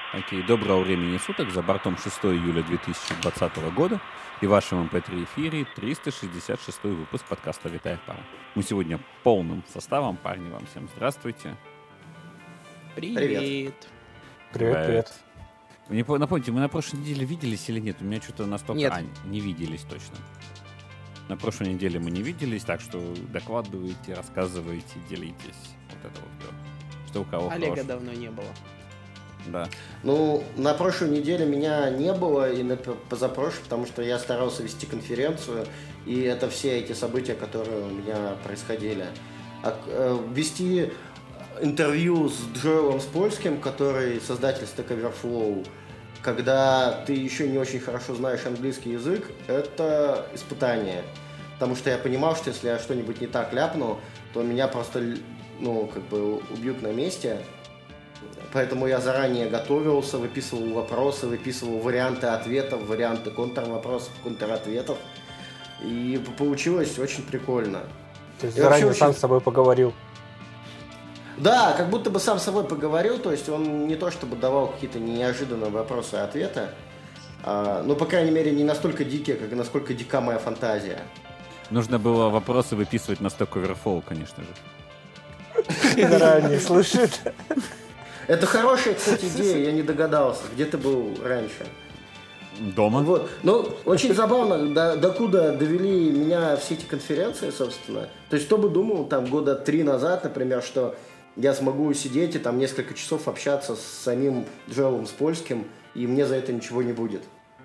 Окей, доброго времени суток, за бортом 6 июля 2020 года и в вашем MP3 эфире 366 выпуск подкаста «Витая пара». Мы сегодня полным составом, парни, вам всем здравствуйте. Привет. Привет. Мне напомните, мы на прошлой неделе виделись или нет? У меня что-то настолько... Нет. Не виделись точно. На прошлой неделе мы не виделись, так что докладывайте, рассказывайте, делитесь. Вот это вот все. Что у кого Олега хорошего. давно не было. Да. Ну, на прошлой неделе меня не было, и на позапрошлой, потому что я старался вести конференцию, и это все эти события, которые у меня происходили. Вести интервью с Джоэлом Спольским, который создатель Stack Overflow, когда ты еще не очень хорошо знаешь английский язык, это испытание. Потому что я понимал, что если я что-нибудь не так ляпну, то меня просто, убьют на месте. Поэтому я заранее готовился, выписывал вопросы, выписывал варианты ответов, варианты контрвопросов, контратветов. И получилось очень прикольно. То есть заранее вообще сам с собой поговорил? Да, как будто бы сам с собой поговорил, то есть он не то чтобы давал какие-то неожиданные вопросы и ответы, но, по крайней мере, не настолько дикие, как насколько дика моя фантазия. Нужно было вопросы выписывать на Stack Overflow, конечно же. Заранее, слышит? Это хорошая, кстати, идея, я не догадался. Где ты был раньше? Дома? Вот. Ну, очень забавно, докуда довели меня все эти конференции, собственно. То есть, кто бы думал, там, года 3 назад, например, что я смогу сидеть и там несколько часов общаться с самим Джоэлом Спольским, и мне за это ничего не будет.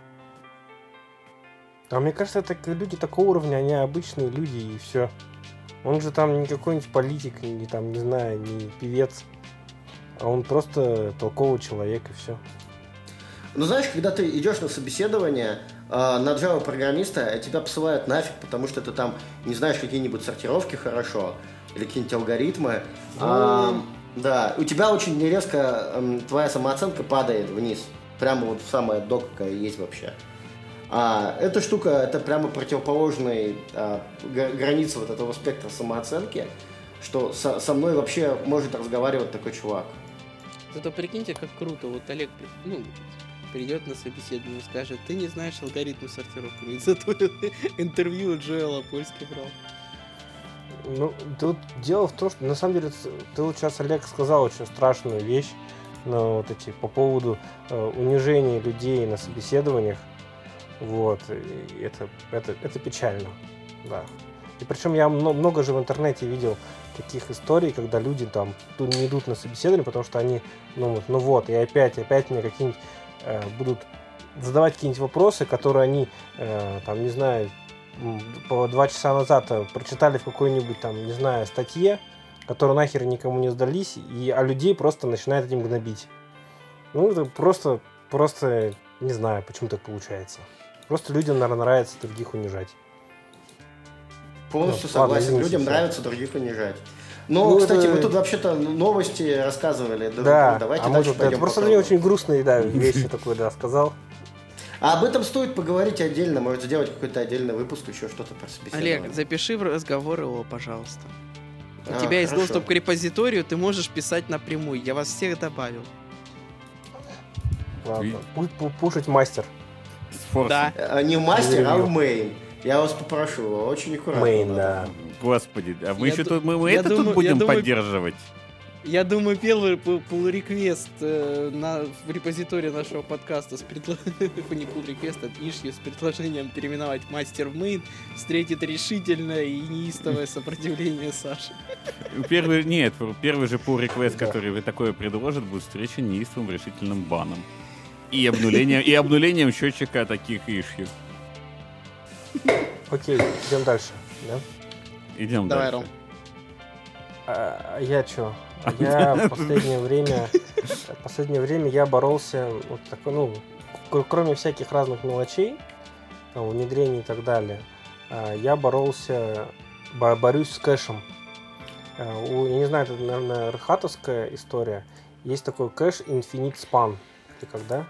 А мне кажется, это люди такого уровня, они обычные люди, и все. Он же там не какой-нибудь политик, не там, не знаю, не певец. А он просто толковый человек, и все. Ну, знаешь, когда ты идешь на собеседование на Java-программиста, тебя посылают нафиг, потому что ты там не знаешь какие-нибудь сортировки хорошо, или какие-нибудь алгоритмы. Да, у тебя очень резко твоя самооценка падает вниз. Прямо вот в самое дно, какая есть вообще. Эта штука, это прямо противоположная граница вот этого спектра самооценки, что со мной вообще может разговаривать такой чувак. Зато прикиньте, как круто. Вот Олег придет на собеседование и скажет: ты не знаешь алгоритмы сортировки. Зато интервью Джоэла Польский брал. Ну, тут дело в том, что на самом деле ты вот сейчас, Олег, сказал очень страшную вещь по поводу унижения людей на собеседованиях. Вот, и это печально, да. И причем я много же в интернете видел таких историй, когда люди там не идут на собеседование, потому что они, и опять мне какие-нибудь будут задавать какие-нибудь вопросы, которые они, не знаю, по 2 часа назад прочитали в какой-нибудь статье, которые нахер никому не сдались, а людей просто начинает этим гнобить. Ну, это просто не знаю, почему так получается. Просто людям, наверное, нравится других унижать. Полностью согласен. Людям нравится других унижать. Но, кстати, мы тут вообще-то новости рассказывали. Да, давайте дальше пойдем. Это просто мне очень грустные вещи такое сказал. А об этом стоит поговорить отдельно. Может, сделать какой-то отдельный выпуск, еще что-то про собеседование. Олег, запиши в разговор его, пожалуйста. У тебя есть хорошо. доступ к репозиторию, ты можешь писать напрямую. Я вас всех добавил. Ладно, пушить мастер. Да. Не в мастер, а в мейн. Я вас попрошу, очень аккуратно. Мейн, да. Господи, а мы Я еще ду- тут я это думаю- тут будем я думаю- поддерживать? Я думаю, первый pull-request в репозитории нашего подкаста не pull-request, а issue с предложением переименовать мастер в мейн встретит решительное и неистовое сопротивление Саши. Первый же pull request, который вы такое предложит, будет встречен неистовым решительным баном. И обнулением счетчика таких issue. Окей, идем дальше. Да? Идем Давай, дальше. Ром. Я что? Я в последнее время я боролся, кроме всяких разных мелочей, внедрений и так далее, я борюсь с кэшем. Я не знаю, это, наверное, рхатовская история. Есть такой кэш Infinite Span. Ты когда?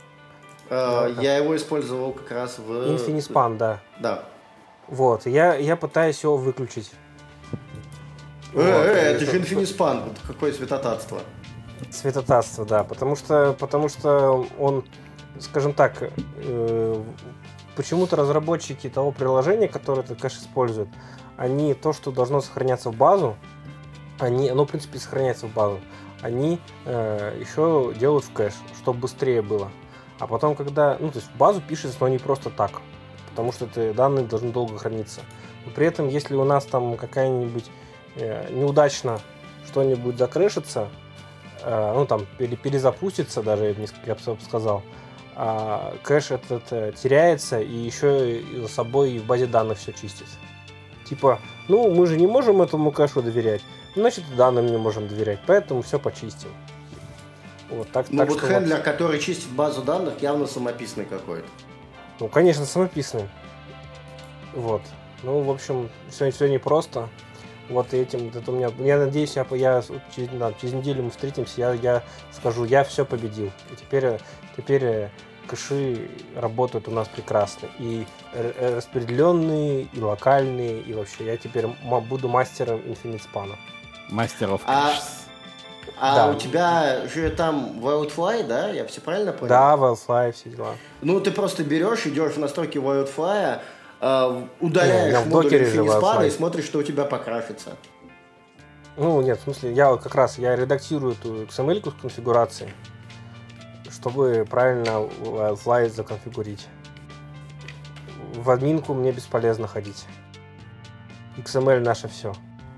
Я его использовал как раз в... Infinite Span, да. Да. Вот, я пытаюсь его выключить. Это же Infinite Span, какое святотатство. Святотатство, да. Потому что он, скажем так, почему-то разработчики того приложения, которое этот кэш использует, они то, что должно сохраняться в базу, оно, в принципе, сохраняется в базу, они еще делают в кэш, чтобы быстрее было. А потом, когда... то есть в базу пишется, но не просто так, потому что эти данные должны долго храниться. Но при этом, если у нас там какая-нибудь неудачно что-нибудь закрэшится, или перезапустится даже, я бы сказал, кэш этот теряется, и еще и за собой в базе данных все чистит. Типа, мы же не можем этому кэшу доверять, значит, и данным не можем доверять, поэтому все почистим. Вот, так хендлер, который чистит базу данных, явно самописный какой-то. Конечно, самописный. Вот. В общем, все непросто. Вот этим, это у меня, я надеюсь, через неделю мы встретимся, я скажу, я все победил. И теперь кэши работают у нас прекрасно. И распределенные, и локальные, и вообще я теперь буду мастером Infinite Span. Мастеров кэш. Да. У тебя же там Wildfly, да? Я все правильно понял? Да, Wildfly, все дела. Ты просто берешь, идешь в настройки Wildfly, удаляешь в модуль докере же Infinite Span Wildfly. и смотришь, что у тебя покрашится. Нет, в смысле, я редактирую эту XML-ку с конфигурацией, чтобы правильно Wildfly законфигурить. В админку мне бесполезно ходить. XML наше все.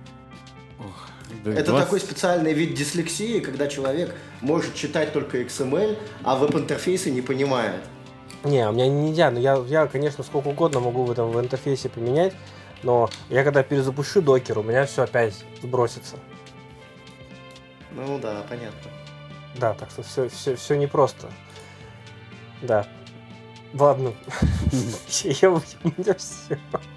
Это такой специальный вид дислексии, когда человек может читать только XML, а веб-интерфейсы не понимает. Не, у меня нельзя. Я, конечно, сколько угодно могу в этом интерфейсе поменять, но я когда перезапущу докер, у меня все опять сбросится. Да, понятно. Да, так что все непросто. Да. Ладно. У меня все.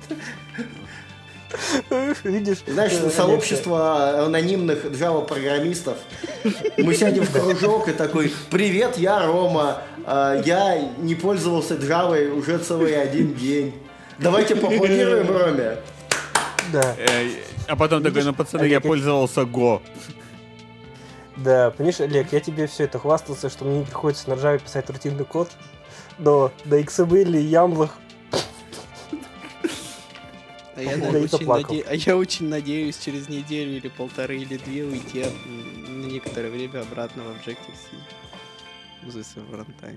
Видишь? Знаешь, сообщество анонимных Java-программистов. Мы сядем в кружок и такой: привет, я Рома. Я не пользовался Java уже целый один день. Давайте поаплодируем Роме. Да. А потом такой, пацаны, я пользовался Go. Да, понимаешь, Олег, я тебе все это хвастался, что мне не приходится на Java писать рутинный код, но на XML и ямлах. Я очень надеюсь через неделю или полторы или две уйти на некоторое время обратно в Objective-C. В runtime.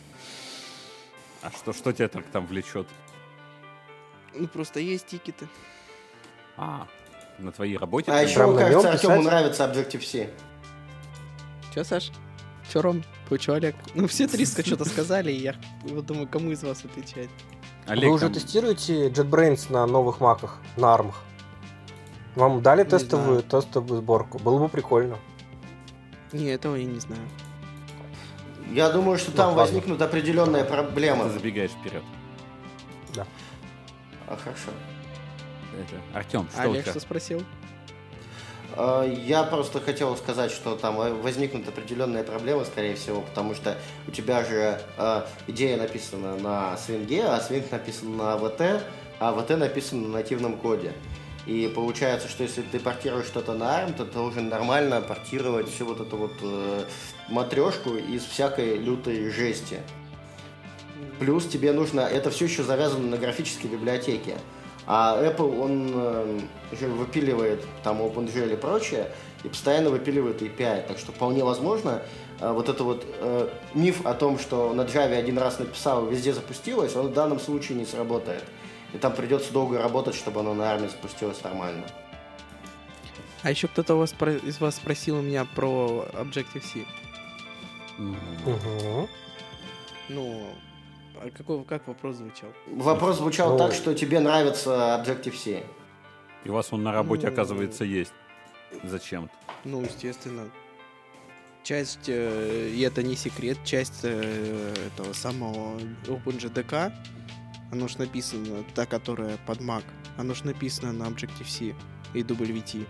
А что тебя так там влечет? Просто есть тикеты. На твоей работе? А еще, кажется, Артему нравится Objective-C. Че, Саш? Че, Ром? Че, Олег? Все 300 что-то сказали, и я думаю, кому из вас отвечать. Олег, вы уже тестируете JetBrains на новых маках, на армах? Вам дали тестовую сборку? Было бы прикольно. Не, этого я не знаю. Я думаю, что там возникнут определенные проблемы. Ты забегаешь вперед. Да. Хорошо. Артем, что Олег у тебя? что спросил? Я просто хотел сказать, что там возникнут определенные проблемы, скорее всего, потому что у тебя же идея написана на Swing, а Swing написан на AWT, а AWT написан на нативном коде. И получается, что если ты портируешь что-то на ARM, то ты должен нормально портировать всю вот эту вот матрешку из всякой лютой жести. Плюс тебе нужно... Это все еще завязано на графической библиотеке. А Apple, он же выпиливает там OpenGL и прочее, и постоянно выпиливает API. Так что вполне возможно, вот это вот миф о том, что на Java один раз написал и везде запустилось, он в данном случае не сработает. И там придется долго работать, чтобы оно на ARM запустилось нормально. А еще кто-то из вас спросил у меня про Objective-C. Как вопрос звучал? Вопрос звучал так, что тебе нравится Objective-C. И у вас он на работе, оказывается, есть. Зачем-то. Естественно. Часть, и это не секрет, часть этого самого OpenJDK, оно ж написано, та, которая под Mac, оно ж написано на Objective-C и WT.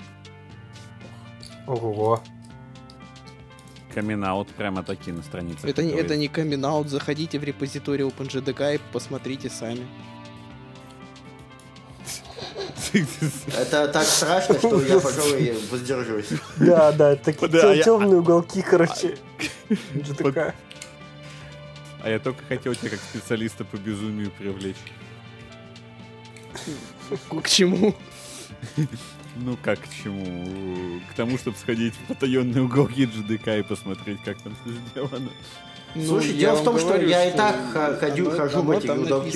Ого. Камин-аут прямо такие на странице. Это не камин-аут, заходите в репозиторий OpenJDK и посмотрите сами. Это так страшно, что я, пожалуй, воздержусь. Да, такие темные уголки, короче. GTK. А я только хотел тебя как специалиста по безумию привлечь. К чему? Ну как к чему? К тому, чтобы сходить в потаенные уголки GDK и посмотреть, как там все сделано. Слушай, дело в том, что я и так хожу в эти уголки.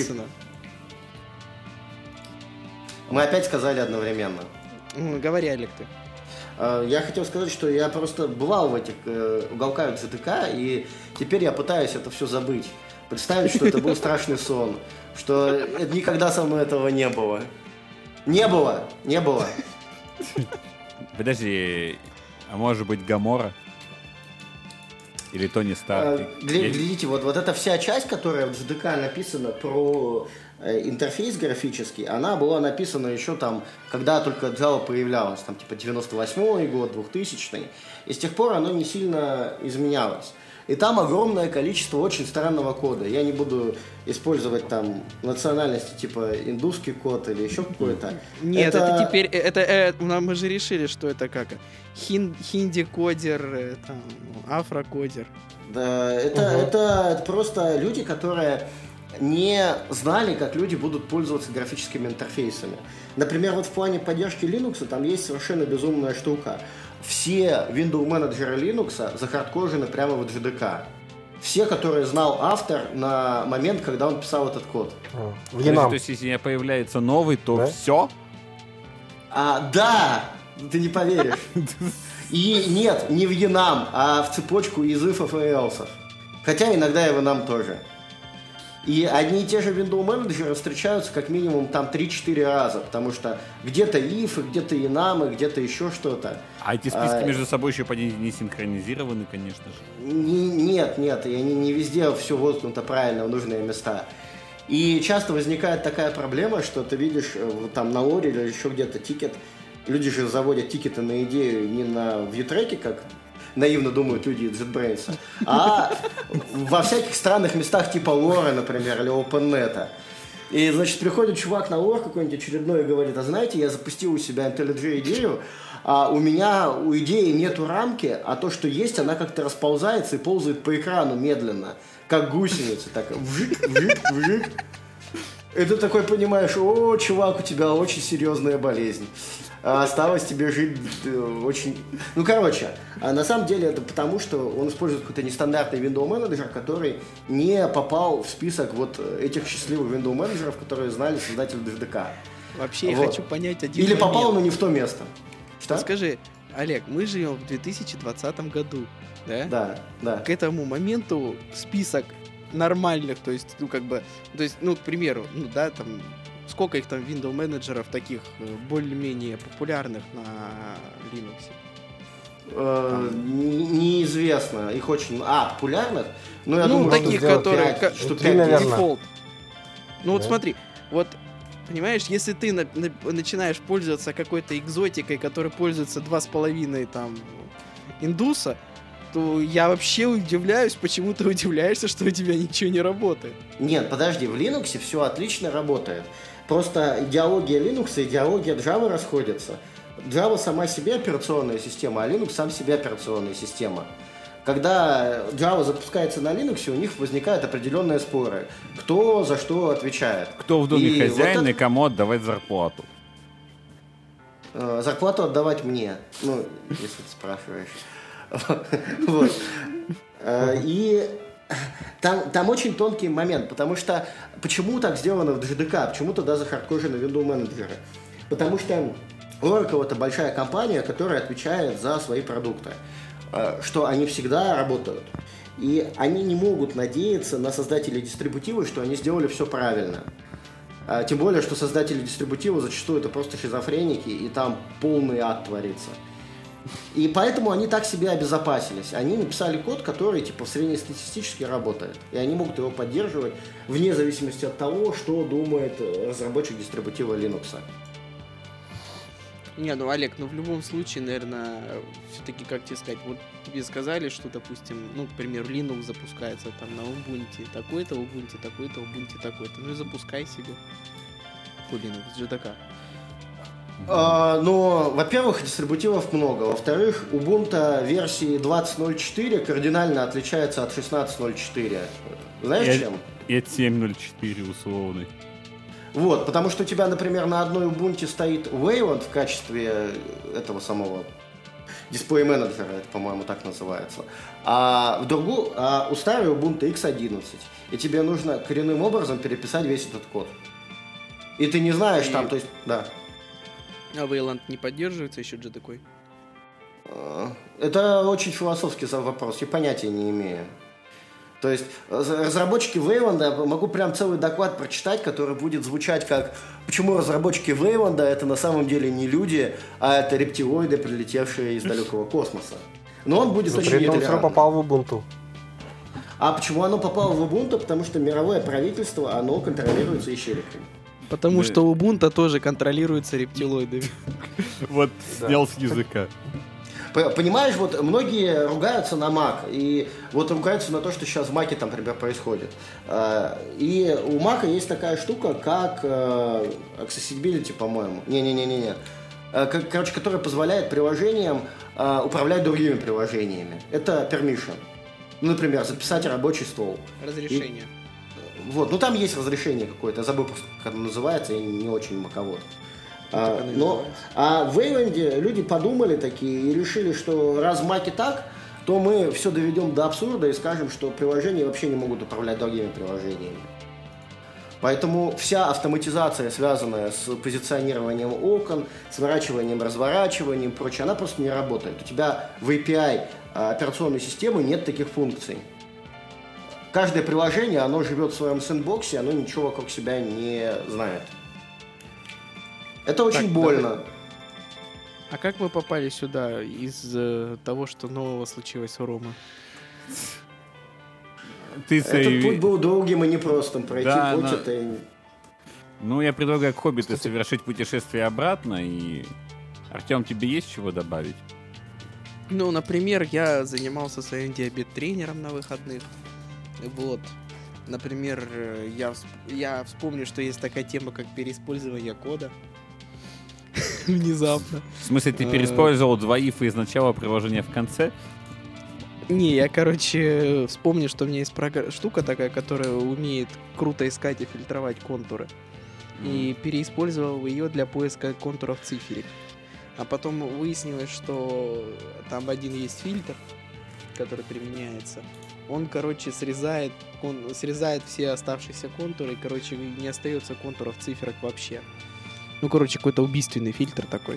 Мы опять сказали одновременно. Говори, Олег, ты. Я хотел сказать, что я просто бывал в этих уголках GTK, и теперь я пытаюсь это все забыть. Представить, что это был страшный сон. Что никогда со мной этого не было. Не было. Подожди, а может быть Гамора? Или Тони Старк? Глядите, вот эта вся часть, которая в GDK написана про интерфейс графический, она была написана еще там, когда только Java появлялась, там типа 98-й год, 2000-й, и с тех пор оно не сильно изменялось. И там огромное количество очень странного кода. Я не буду использовать там национальности типа индусский код или еще какой-то. Нет, это теперь... мы же решили, что это как хинди-кодер, афро-кодер. Да, это просто люди, которые не знали, как люди будут пользоваться графическими интерфейсами. Например, вот в плане поддержки Linux там есть совершенно безумная штука. Все window менеджеры Linux захардкожены прямо в GDK. Все, которые знал автор на момент, когда он писал этот код. То есть, если появляется новый, то все? Да! Ты не поверишь. И нет, не в Enum, а в цепочку из if'ов и else'ов. Хотя иногда и в Enum тоже. И одни и те же window менеджеры встречаются как минимум там 3-4 раза, потому что где-то if, где-то enum, где-то еще что-то. А эти списки между собой еще не синхронизированы, конечно же. Нет, и они не везде все воткнуто правильно в нужные места. И часто возникает такая проблема, что ты видишь там на лоре или еще где-то тикет. Люди же заводят тикеты на идею не на вьютреке, как наивно думают люди из JetBrains, а во всяких странных местах типа лора, например, или OpenNet. И, значит, приходит чувак на лор какой-нибудь очередной и говорит: а знаете, я запустил у себя IntelliJ идею, а у меня у идеи нету рамки, а то, что есть, она как-то расползается и ползает по экрану медленно, как гусеница, так вжик. И ты такой понимаешь: о, чувак, у тебя очень серьезная болезнь. Осталось тебе жить очень... Ну, короче, на самом деле это потому, что он использует какой-то нестандартный window менеджер, который не попал в список вот этих счастливых window менеджеров, которые знали создатели DFDK. Вообще, я хочу понять один Или момент. попал, но не в то место. Что? Скажи, Олег, мы живем в 2020 году, да? Да. К этому моменту список нормальных, то есть, к примеру, там... Сколько их там window менеджеров таких более-менее популярных на Linux? Неизвестно. Их очень... популярных? Ну, я думаю, таких, которые... штук 5 наверное. Дефолт. Ну, вот смотри. Вот, понимаешь, если ты начинаешь пользоваться какой-то экзотикой, которой пользуется 2,5 там индуса, то я вообще удивляюсь, почему ты удивляешься, что у тебя ничего не работает. Нет, подожди, в Linux все отлично работает. Просто идеология Linux и идеология Java расходятся. Java сама себе операционная система, а Linux сам себе операционная система. Когда Java запускается на Linux, у них возникают определенные споры. Кто за что отвечает. Кто в доме хозяин и кому отдавать зарплату? Зарплату отдавать мне. Ну, если ты спрашиваешь. Вот. И там очень тонкий момент, потому что почему так сделано в GDK, почему туда захардкожены window менеджеры? Потому что Oracle — это большая компания, которая отвечает за свои продукты, что они всегда работают. И они не могут надеяться на создателей дистрибутива, что они сделали все правильно. Тем более, что создатели дистрибутива зачастую это просто шизофреники, и там полный ад творится. И поэтому они так себе обезопасились. Они написали код, который типа среднестатистически работает. И они могут его поддерживать вне зависимости от того, что думает разработчик дистрибутива Linux. Не, Олег, в любом случае, наверное, все-таки, как тебе сказать, вот тебе сказали, что, допустим, к примеру, Linux запускается там на Ubuntu такой-то, Ubuntu такой-то, Ubuntu такой-то. Ну и запускай себе по Linux, GDK. Но, во-первых, дистрибутивов много. Во-вторых, Ubuntu версии 20.04 кардинально отличается от 16.04. Знаешь чем? И от 7.04 условный. Вот, потому что у тебя, например, на одной Ubuntu стоит Wayland в качестве этого самого дисплей-менеджера, это, по-моему, так называется. А у старой Ubuntu X11. И тебе нужно коренным образом переписать весь этот код. И ты не знаешь там, то есть, да. А Wayland не поддерживается еще же такой? Это очень философский вопрос, я понятия не имею. То есть разработчики Wayland, могу прям целый доклад прочитать, который будет звучать как «Почему разработчики Wayland это на самом деле не люди, а это рептилоиды, прилетевшие из далекого космоса». Но он будет очень толерантный. Он попал в Ubuntu. А почему оно попало в Ubuntu? Потому что мировое правительство, оно контролируется ищериками. Потому что Ubuntu тоже контролируется рептилоидами. Вот снял с языка. Понимаешь, вот многие ругаются на Mac, и вот ругаются на то, что сейчас в Mac там, например, происходит. И у Mac есть такая штука, как accessibility, по-моему. Не-не-не-не. Короче, которая позволяет приложениям управлять другими приложениями. Это permission. Ну, например, записать рабочий стол. Разрешение. Вот, ну там есть разрешение какое-то, я забыл просто, как оно называется, я не очень маковод. А в Wayland люди подумали такие и решили, что раз в Маке так, то мы все доведем до абсурда и скажем, что приложения вообще не могут управлять другими приложениями. Поэтому вся автоматизация, связанная с позиционированием окон, сворачиванием, разворачиванием и прочее, она просто не работает. У тебя в API операционной системы нет таких функций. Каждое приложение, оно живет в своем сэндбоксе, оно ничего вокруг себя не знает. Это очень больно. Давай. А как вы попали сюда из того, что нового случилось у Ромы? Этот путь был долгим и непростым. Пройти путь это... Ну, я предлагаю к Хоббиту совершить путешествие обратно, и... Артем, тебе есть чего добавить? Ну, например, я занимался своим диабет-тренером на выходных. Вот. Например, я вспомню, что есть такая тема, как переиспользование кода. Внезапно. В смысле, ты переиспользовал два ифа из начала приложения в конце? Не, я, короче, вспомнил, что у меня есть штука такая, которая умеет круто искать и фильтровать контуры. И переиспользовал ее для поиска контуров циферек. А потом выяснилось, что там один есть фильтр, который применяется. Он, короче, срезает все оставшиеся контуры, и, короче, не остается контуров циферок вообще. Ну, короче, какой-то убийственный фильтр такой.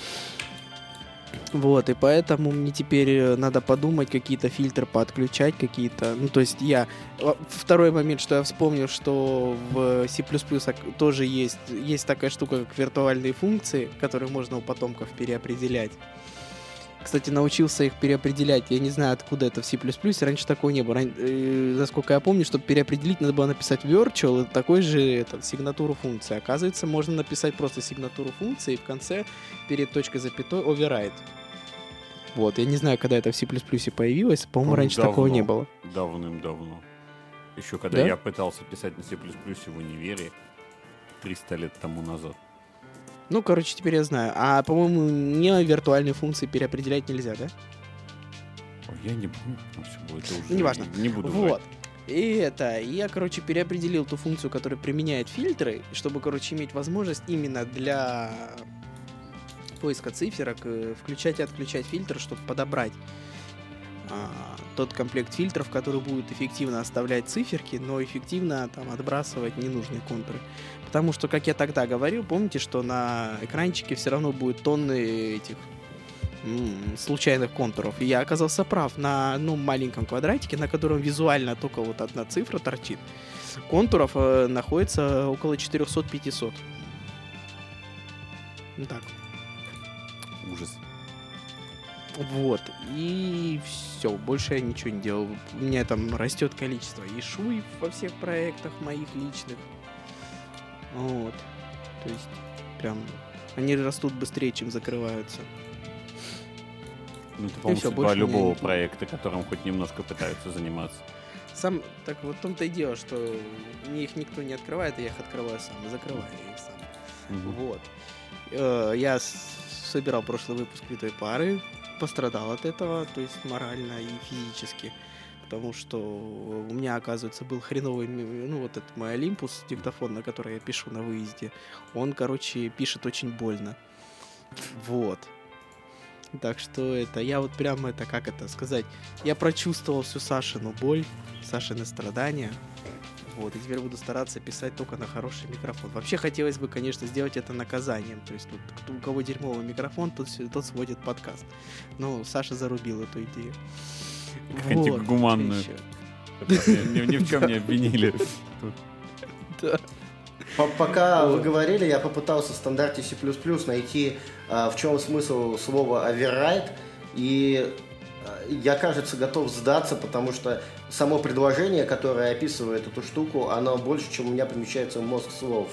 Вот, и поэтому мне теперь надо подумать, какие-то фильтры поотключать, какие-то... Ну, то есть Второй момент, что я вспомнил, что в C++ тоже есть такая штука, как виртуальные функции, которые можно у потомков переопределять. Кстати, научился их переопределять. Я не знаю, откуда это в C++. Раньше такого не было. Насколько я помню, чтобы переопределить, надо было написать virtual, такой же сигнатуру функции. Оказывается, можно написать просто сигнатуру функции и в конце перед точкой запятой override. Вот, я не знаю, когда это в C++ появилось. По-моему, раньше такого не было. Давным-давно. Еще когда я пытался писать на C++ в универе 300 лет тому назад. Ну, короче, теперь я знаю. А, по-моему, не виртуальные функции переопределять нельзя, да? Ой, я не помню, как все будет. Это уже неважно. Не буду вот. И я, короче, переопределил ту функцию, которая применяет фильтры, чтобы, короче, иметь возможность именно для поиска циферок включать и отключать фильтр, чтобы подобрать тот комплект фильтров, который будет эффективно оставлять циферки, но эффективно там отбрасывать ненужные контуры. Потому что, как я тогда говорил, помните, что на экранчике все равно будет тонны этих случайных контуров. И я оказался прав. На одном маленьком квадратике, на котором визуально только вот одна цифра торчит, контуров находится около 400-500. Ну так. Ужас. Вот. И все. Больше я ничего не делал. У меня там растет количество ишуев во всех проектах моих личных. Вот. То есть, прям, они растут быстрее, чем закрываются. Ну, это, по-моему, судьба любого проекта, которым хоть немножко пытаются заниматься. Так вот в том-то и дело, что их никто не открывает, а я их открываю сам, и закрываю их сам. Вот. Я собирал прошлый выпуск «Витой пары», пострадал от этого, то есть морально и физически. Потому что у меня, оказывается, был хреновый, вот этот мой Олимпус, диктофон, на который я пишу на выезде. Он, пишет очень больно. Вот. Так что я вот прямо я прочувствовал всю Сашину боль, Сашины страдания. Вот, и теперь буду стараться писать только на хороший микрофон. Вообще хотелось бы, конечно, сделать это наказанием. То есть у кого дерьмовый микрофон, тот сводит подкаст. Но Саша зарубил эту идею. Антигуманную. Ни в чем не обвинили. Да. Пока вы говорили, я попытался в стандарте C++ найти, в чем смысл слова override, и я, кажется, готов сдаться, потому что само предложение, которое описывает эту штуку, оно больше, чем у меня помещается в мозг слов.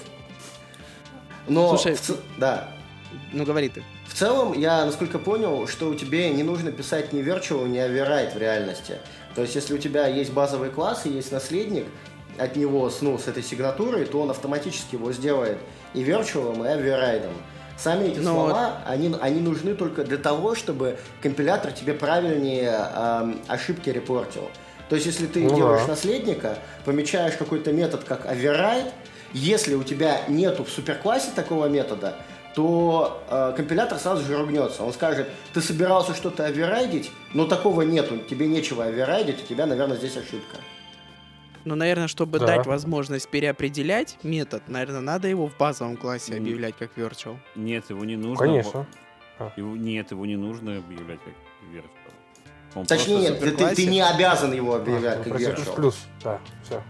Но слушай, да. Ну, говори ты. В целом, я, насколько понял, что у тебя не нужно писать ни virtual, ни override в реальности. То есть, если у тебя есть базовый класс и есть наследник от него с этой сигнатурой, то он автоматически его сделает и virtual, и override. Сами эти слова, они нужны только для того, чтобы компилятор тебе правильнее ошибки репортил. То есть, если ты делаешь наследника, помечаешь какой-то метод как override, если у тебя нету в суперклассе такого метода, то компилятор сразу же ругнется. Он скажет, ты собирался что-то оверрайдить, но такого нету, тебе нечего оверрайдить, у тебя, наверное, здесь ошибка. Ну, наверное, чтобы дать возможность переопределять метод, наверное, надо его в базовом классе объявлять как virtual. Нет, его не нужно. Конечно. Нет, его не нужно объявлять как virtual. Точнее, ты не обязан его объявлять как virtual. Да, все.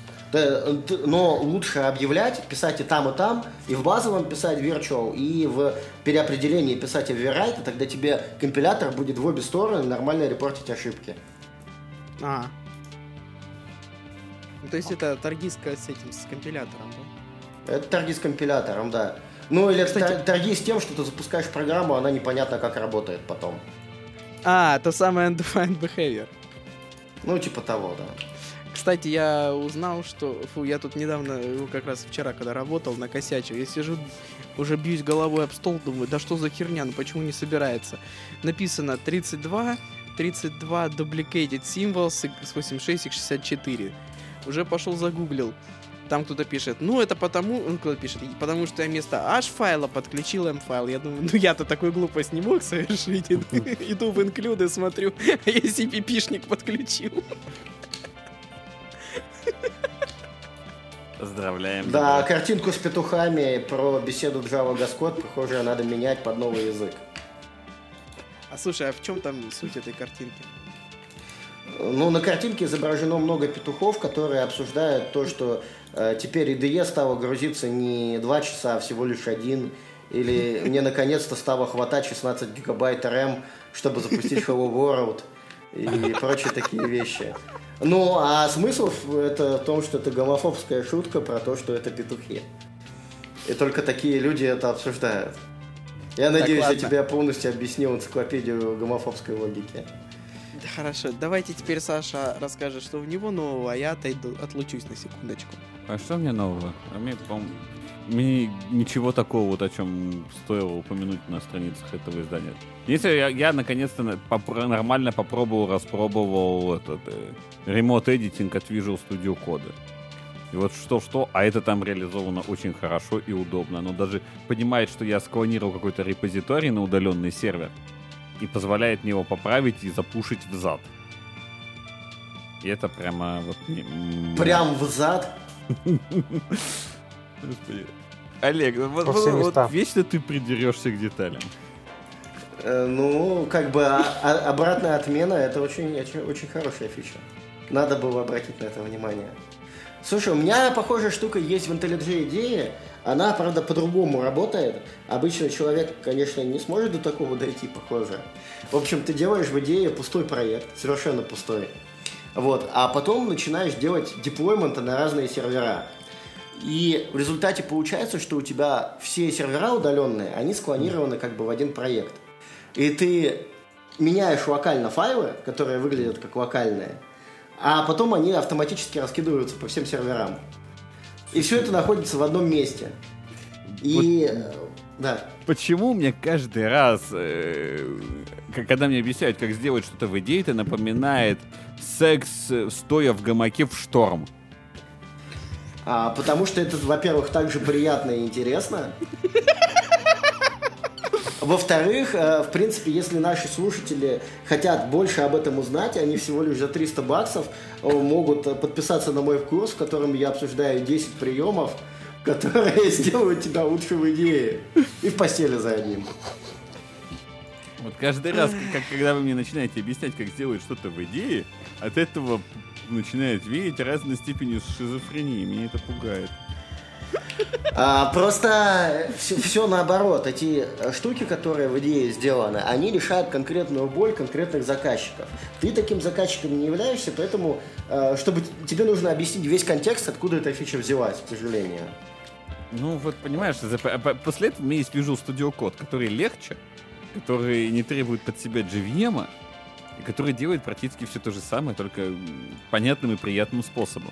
Но лучше объявлять, писать и там, и в базовом писать virtual, и в переопределении писать override, и тогда тебе компилятор будет в обе стороны нормально репортить ошибки. То есть это торги с компилятором, да? Это торги с компилятором, да. Ну или торги с тем, что ты запускаешь программу, она непонятно как работает потом. То самое undefined behavior. Ну типа того, да. Кстати, я узнал, что... я тут недавно, как раз вчера, когда работал, накосячил. Я сижу, уже бьюсь головой об стол, думаю, да что за херня, почему не собирается? Написано 32 duplicated symbols с 86 и 64. Уже пошел загуглил. Там кто-то пишет, это потому что я вместо h-файла подключил m-файл. Я думаю, я-то такую глупость не мог совершить. Иду в инклюды, смотрю, а я CPP-шник подключил. Поздравляем. Да, картинку с петухами про беседу Java Gascode, похоже, надо менять под новый язык. Слушай, а в чем там суть этой картинки? На картинке изображено много петухов, которые обсуждают то, что теперь IDE стало грузиться не 2 часа, а всего лишь 1. Или мне наконец-то стало хватать 16 гигабайт RAM, чтобы запустить Hello World и прочие такие вещи. А смысл это в том, что это гомофобская шутка про то, что это петухи. И только такие люди это обсуждают. Я надеюсь, я тебе полностью объяснил энциклопедию гомофобской логики. Да, хорошо. Давайте теперь Саша расскажет, что у него нового, а я отлучусь на секундочку. А что мне нового? Мне ничего такого, о чем стоило упомянуть на страницах этого издания. Если я наконец-то нормально распробовал этот Remote Editing от Visual Studio Code. И вот что, а это там реализовано очень хорошо и удобно. Оно даже понимает, что я склонировал какой-то репозиторий на удаленный сервер и позволяет мне его поправить и запушить взад. И это прямо Прям взад? Господи. Олег, вечно ты придерешься к деталям. Обратная отмена — это очень, очень хорошая фича. Надо было обратить на это внимание. Слушай, у меня похожая штука есть в IntelliJ IDEA. Она, правда, по-другому работает. Обычно человек, конечно, не сможет до такого дойти, похоже. В общем, ты делаешь в IDEA пустой проект, совершенно пустой. А потом начинаешь делать деплойменты на разные сервера. И в результате получается, что у тебя все сервера удаленные, они склонированы в один проект. И ты меняешь локально файлы, которые выглядят как локальные, а потом они автоматически раскидываются по всем серверам. И все это находится в одном месте. И... Да. Почему мне каждый раз, когда мне объясняют, как сделать что-то в идее, это напоминает секс, стоя в гамаке в шторм? Потому что это, во-первых, также приятно и интересно. Во-вторых, в принципе, если наши слушатели хотят больше об этом узнать, они всего лишь за $300 могут подписаться на мой курс, в котором я обсуждаю 10 приемов, которые сделают тебя лучше в идее. И в постели за одним. Вот каждый раз, когда вы мне начинаете объяснять, как сделать что-то в идее, от этого начинает веять разной степенью шизофрении. Меня это пугает. Просто все наоборот. Эти штуки, которые в идее сделаны, они решают конкретную боль конкретных заказчиков. Ты таким заказчиком не являешься, поэтому чтобы тебе нужно объяснить весь контекст, откуда эта фича взялась, к сожалению. Ну вот понимаешь, после этого у меня есть Visual Studio Code, который легче, который не требует под себя JVM, и который делает практически все то же самое, только понятным и приятным способом.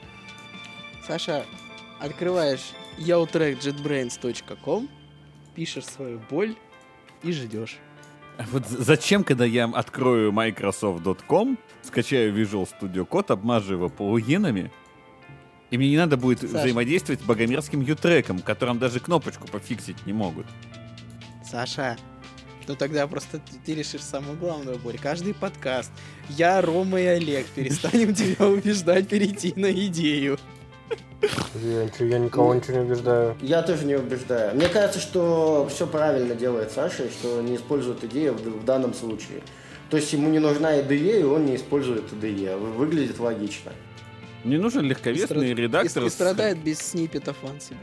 Саша, открываешь yotrackjetbrains.com, пишешь свою боль и ждешь. Вот зачем, когда я открою Microsoft.com, скачаю Visual Studio Code, обмажу его плагинами, и мне не надо будет взаимодействовать с богомерзким U-треком, которым даже кнопочку пофиксить не могут. Саша, ну тогда просто ты решишь самую главную боль. Каждый подкаст я, Рома и Олег перестанем тебя убеждать перейти на идею. Я никого ничего не убеждаю. Я тоже не убеждаю. Мне кажется, что все правильно делает Саша, и что не использует идею в данном случае. То есть ему не нужна IDE, и он не использует IDE. Выглядит логично. Мне нужен легковесный редактор. И страдает без сниппетов Ansible.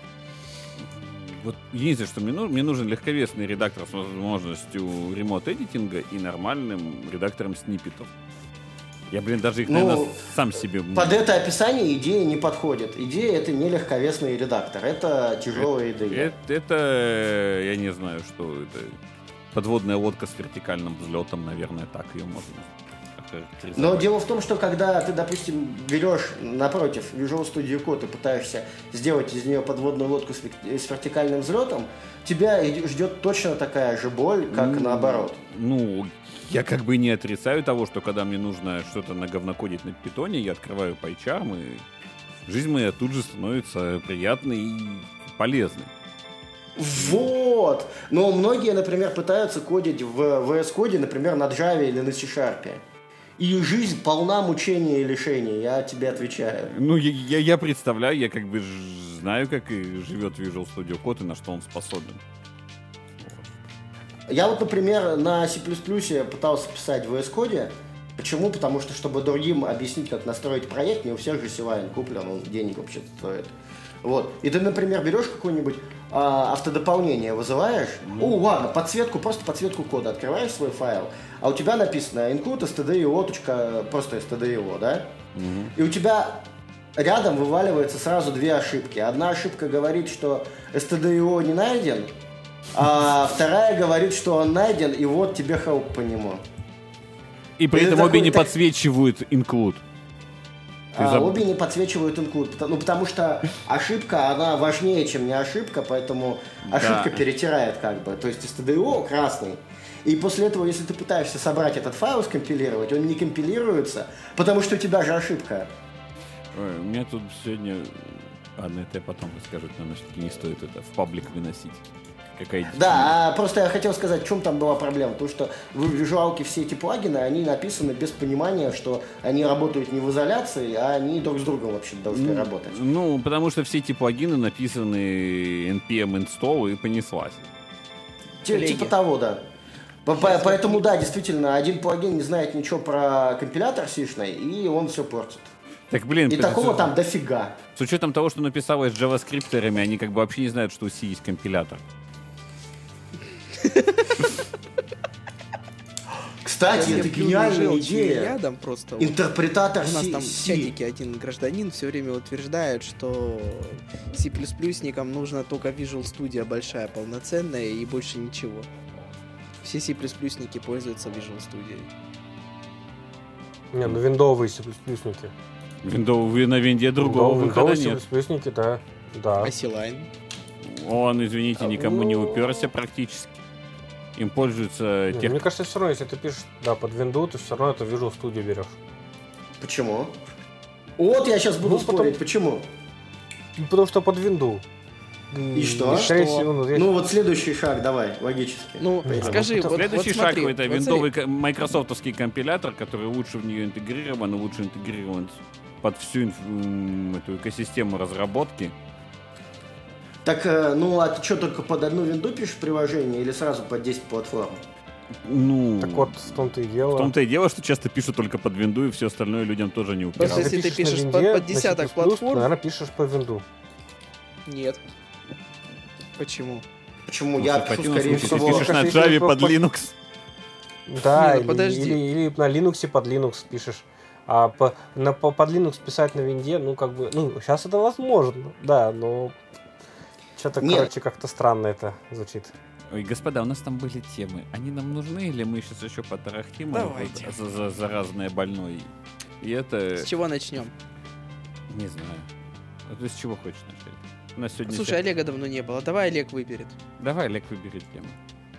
Вот единственное, что мне нужен легковесный редактор с возможностью ремонт-эдитинга и нормальным редактором сниппетов. Я, даже их, наверное, сам себе... Под это описание идея не подходит. Идея — это не легковесный редактор, это тяжелая идея. Это, я не знаю, что это. Подводная лодка с вертикальным взлетом, наверное, так ее можно характеризовать. Но дело в том, что когда ты, допустим, берешь, напротив, Visual Studio Code и пытаешься сделать из нее подводную лодку с вертикальным взлетом, тебя ждет точно такая же боль, как наоборот. Ну, я как бы не отрицаю того, что когда мне нужно что-то наговнокодить на питоне, я открываю PyCharm, и жизнь моя тут же становится приятной и полезной. Вот! Но многие, например, пытаются кодить в VS Code, например, на Java или на C#. И жизнь полна мучений и лишений, я тебе отвечаю. Ну, я представляю, я как бы знаю, как и живет Visual Studio Code и на что он способен. Я вот, например, на C++ пытался писать в VS Code. Почему? Потому что, чтобы другим объяснить, как настроить проект, не у всех же C-Line куплен, он денег вообще-то стоит. Вот. И ты, например, берешь какое-нибудь автодополнение, вызываешь, ладно, просто подсветку кода, открываешь свой файл, а у тебя написано include stdio, просто stdio, да? И у тебя рядом вываливается сразу две ошибки. Одна ошибка говорит, что stdio не найден, а вторая говорит, что он найден, и вот тебе help по нему. И при этом обе не подсвечивают include. Обе не подсвечивают include, потому что ошибка, она важнее, чем не ошибка, поэтому ошибка перетирает как бы. То есть stdio красный. И после этого, если ты пытаешься собрать этот файл, скомпилировать, он не компилируется, потому что у тебя же ошибка. Ой, у меня тут сегодня... Ладно, это я потом расскажу, но все-таки не стоит это в паблик выносить. Да, просто я хотел сказать, в чем там была проблема. То, что в визуалке все эти плагины, они написаны без понимания, что они работают не в изоляции, а они друг с другом вообще должны работать. Ну, потому что все эти плагины написаны npm install и понеслась. Типа того, да. Поэтому, да, действительно, один плагин не знает ничего про компилятор сишный, и он все портит. Так, блин, и такого там дофига. С учетом того, что написалось с JavaScript'ерами, они как бы вообще не знают, что у C есть компилятор. Кстати, это гениальная идея. Рядом просто интерпретатор C. У нас там в чатике один гражданин все время утверждает, что C++-никам нужно только Visual Studio большая, полноценная и больше ничего. Все C++-ники пользуются Visual Studio. Не, ну виндовые C++-ники. Виндовые на винде другого выхода нет. C++-ники, да. А C-Line? Он, извините, никому не Ну. уперся практически. Им пользуются Не, тех... Мне кажется, все равно, если ты пишешь под Windows, ты все равно это Visual Studio берешь. Почему? Вот я сейчас буду Ну, потом- спорить. Почему? Потому что под Windows. И что? скорее Что? всего, Ну вот следующий шаг, давай, логически. Ну, Ну, скажи, ну, вот Следующий вот смотри, шаг это вот виндовый смотри. майкрософтовский компилятор, который лучше в нее интегрирован и лучше интегрирован под всю эту экосистему разработки. Так, ну а ты что, только под одну винду пишешь приложение или сразу под 10 платформ? Ну, Так вот, в том-то и дело. в том-то и дело, что часто пишут только под винду, и все остальное людям тоже не Просто упиралось. если ты на пишешь винде, под на десяток C++, платформ- наверное, пишешь по винду. Нет. Почему? Почему? Ну, Я в пишу, противном скорее случае всего... ты пишешь на Если Java по- под по- Linux. Да, Не, ну подожди. или на Linux под Linux пишешь. А под Linux писать на винде, ну как бы, ну сейчас это возможно, да, но что-то, Нет. короче, как-то странно это звучит. Ой, господа, у нас там были темы. Они нам нужны, или мы сейчас еще потарахтим Давайте. за разное больное? И это... С чего начнем? Не знаю. А ты с чего хочешь начать? У нас сегодня... Слушай, Олега давно не было. Давай Олег выберет. Давай, Олег, выбери тему.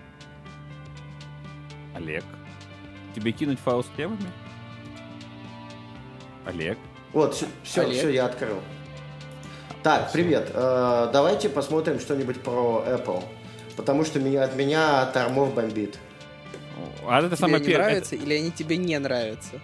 Олег. Тебе кинуть файл с темами? Олег. Вот, все, Олег. я открыл. Так, привет. Давайте посмотрим что-нибудь про Apple. Потому что от меня Тормов бомбит. А это Тебе самое они первое. нравятся или они тебе не нравятся?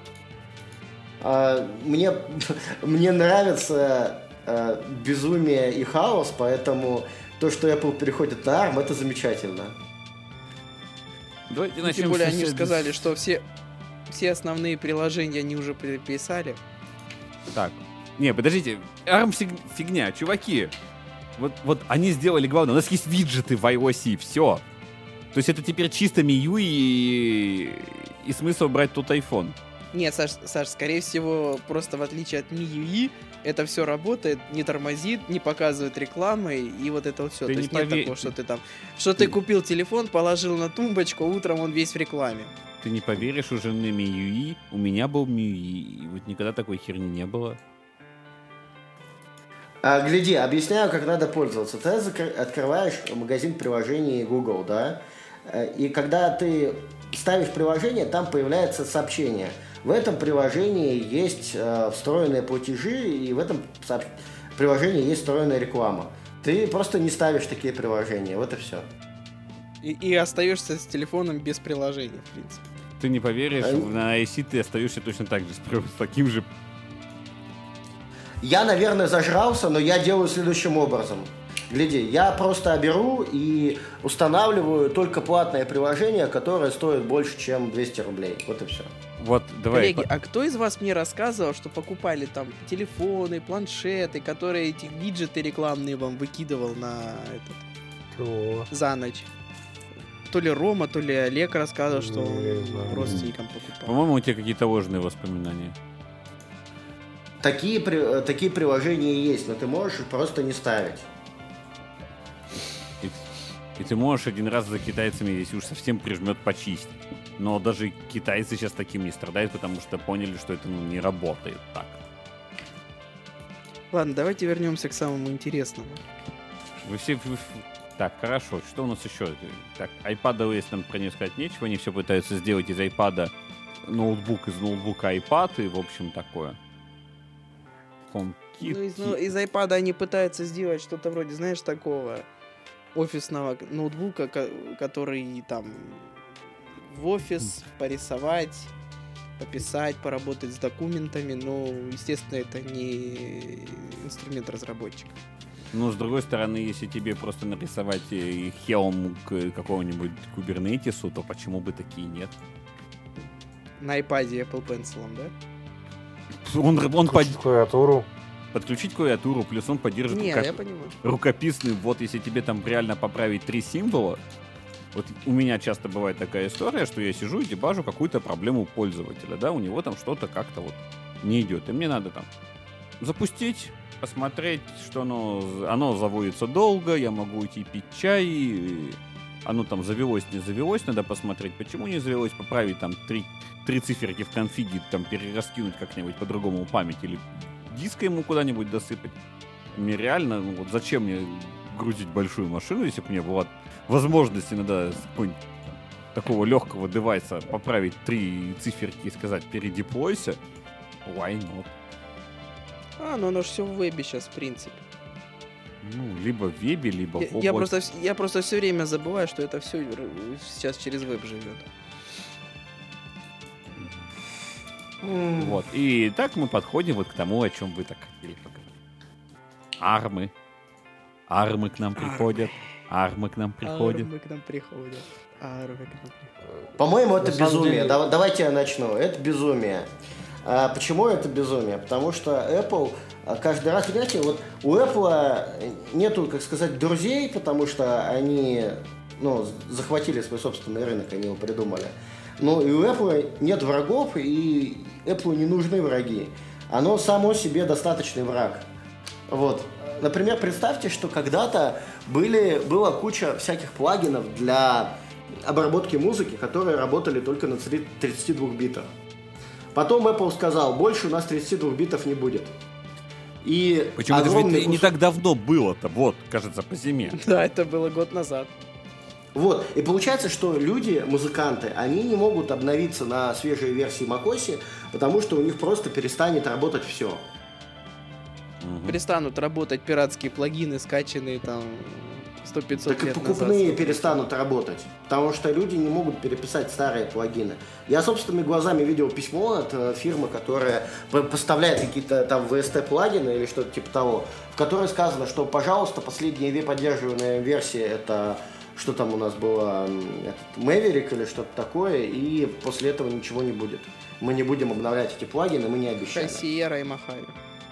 Мне нравится безумие и хаос, поэтому то, что Apple переходит на ARM, это замечательно. Давайте Ну, начнем тем более с- они же сказали, что все основные приложения они уже переписали. Так. Не, подождите. ARM фигня, чуваки. Вот они сделали главное. У нас есть виджеты в iOS, все. То есть это теперь чисто MIUI и смысл брать тут iPhone. Нет, Саш, скорее всего, просто в отличие от MIUI, это все работает, не тормозит, не показывает рекламы, и вот это вот все. Ты То не есть нет пове- такого, что ты там, что ты купил телефон, положил на тумбочку, утром он весь в рекламе. Ты не поверишь, у жены MIUI, у меня был MIUI, и вот никогда такой херни не было. Гляди, объясняю, как надо пользоваться. Ты открываешь магазин приложений Google, да? И когда ты ставишь приложение, там появляется сообщение. В этом приложении есть встроенные платежи, и в этом приложении есть встроенная реклама. Ты просто не ставишь такие приложения, вот и все. И остаешься с телефоном без приложения, в принципе. Ты не поверишь, А- на iOS ты остаешься точно так же, с таким же. Я, наверное, зажрался, но я делаю следующим образом. Гляди, я просто беру и устанавливаю только платное приложение, которое стоит больше, чем 200 рублей. Вот и все. Вот, давай. Коллеги, а кто из вас мне рассказывал, что покупали там телефоны, планшеты, которые эти виджеты рекламные вам выкидывал на Чего? за ночь? То ли Рома, то ли Олег рассказывал, что Я не он знаю. родственникам покупал. По-моему, у тебя какие-то ложные воспоминания. Такие приложения есть, но ты можешь их просто не ставить. И ты можешь один раз за китайцами, если уж совсем прижмет, почистить. Но даже китайцы сейчас таким не страдают, потому что поняли, что это не работает так. Ладно, давайте вернемся к самому интересному. Вы все... Так, хорошо. Что у нас еще? Так, iPadOS нам про нее сказать нечего. Они все пытаются сделать из iPad ноутбук, из ноутбука iPad, и, в общем, такое. HomeKit. Ну, из iPad они пытаются сделать что-то вроде, знаешь, такого офисного ноутбука, который там в офис порисовать, пописать, поработать с документами. Но, естественно, это не инструмент разработчика. Ну, с другой стороны, если тебе просто нарисовать хелм к какому-нибудь кубернетису, то почему бы такие нет? На iPad Apple Pencil, да? Он Клавиатуру. подключить клавиатуру, плюс он поддержит Не, я понимаю. рукописный. Вот если тебе там реально поправить 3 символа, вот у меня часто бывает такая история, что я сижу и дебажу какую-то проблему пользователя, да, у него там что-то как-то вот не идет, и мне надо там запустить, посмотреть, что оно заводится долго, я уйти уйти пить чай, и оно там завелось, не завелось, надо посмотреть, почему не завелось, поправить там три циферки в конфиге, там перераскинуть как-нибудь по-другому память или диск ему куда-нибудь досыпать. Мне реально, ну вот зачем мне грузить большую машину, если бы у меня была возможность иногда с какой-нибудь такого легкого девайса поправить 3 циферки и сказать «передеплойся», why not? Ну оно же все в вебе сейчас, в принципе. Ну, либо в вебе, либо в Я облаке. просто все время забываю, что это все сейчас через веб живет. Вот. И так мы подходим вот к тому, о чем вы так хотели поговорить. Армы к нам приходят. Армы к нам приходят. По-моему, это На самом безумие. деле- Давайте я начну. Это безумие. Почему это безумие? Потому что Apple каждый раз, понимаете, вот у Apple нету, как сказать, друзей, потому что они захватили свой собственный рынок, они его придумали. Но и у Apple нет врагов, и Apple не нужны враги. Оно само себе достаточный враг. Вот. Например, представьте, что когда-то была куча всяких плагинов для обработки музыки, которые работали только на 32 битах. Потом Apple сказал, больше у нас 32 битов не будет. И Почему это же ведь не так давно было-то, вот, кажется, по зиме. Да, это было год назад. Вот, и получается, что люди, музыканты, они не могут обновиться на свежие версии macOS, потому что у них просто перестанет работать все. Перестанут работать пиратские плагины, скачанные там 100-500 Так и лет покупные назад. перестанут работать, потому что люди не могут переписать старые плагины. Я собственными глазами видел письмо от фирмы, которая поставляет какие-то там VST-плагины или что-то типа того, в которой сказано, что, пожалуйста, последняя поддерживаемая версия это... Что там у нас было? Maverick или что-то такое, и после этого ничего не будет. Мы не будем обновлять эти плагины, мы не обещаем. Sierra и Mojave.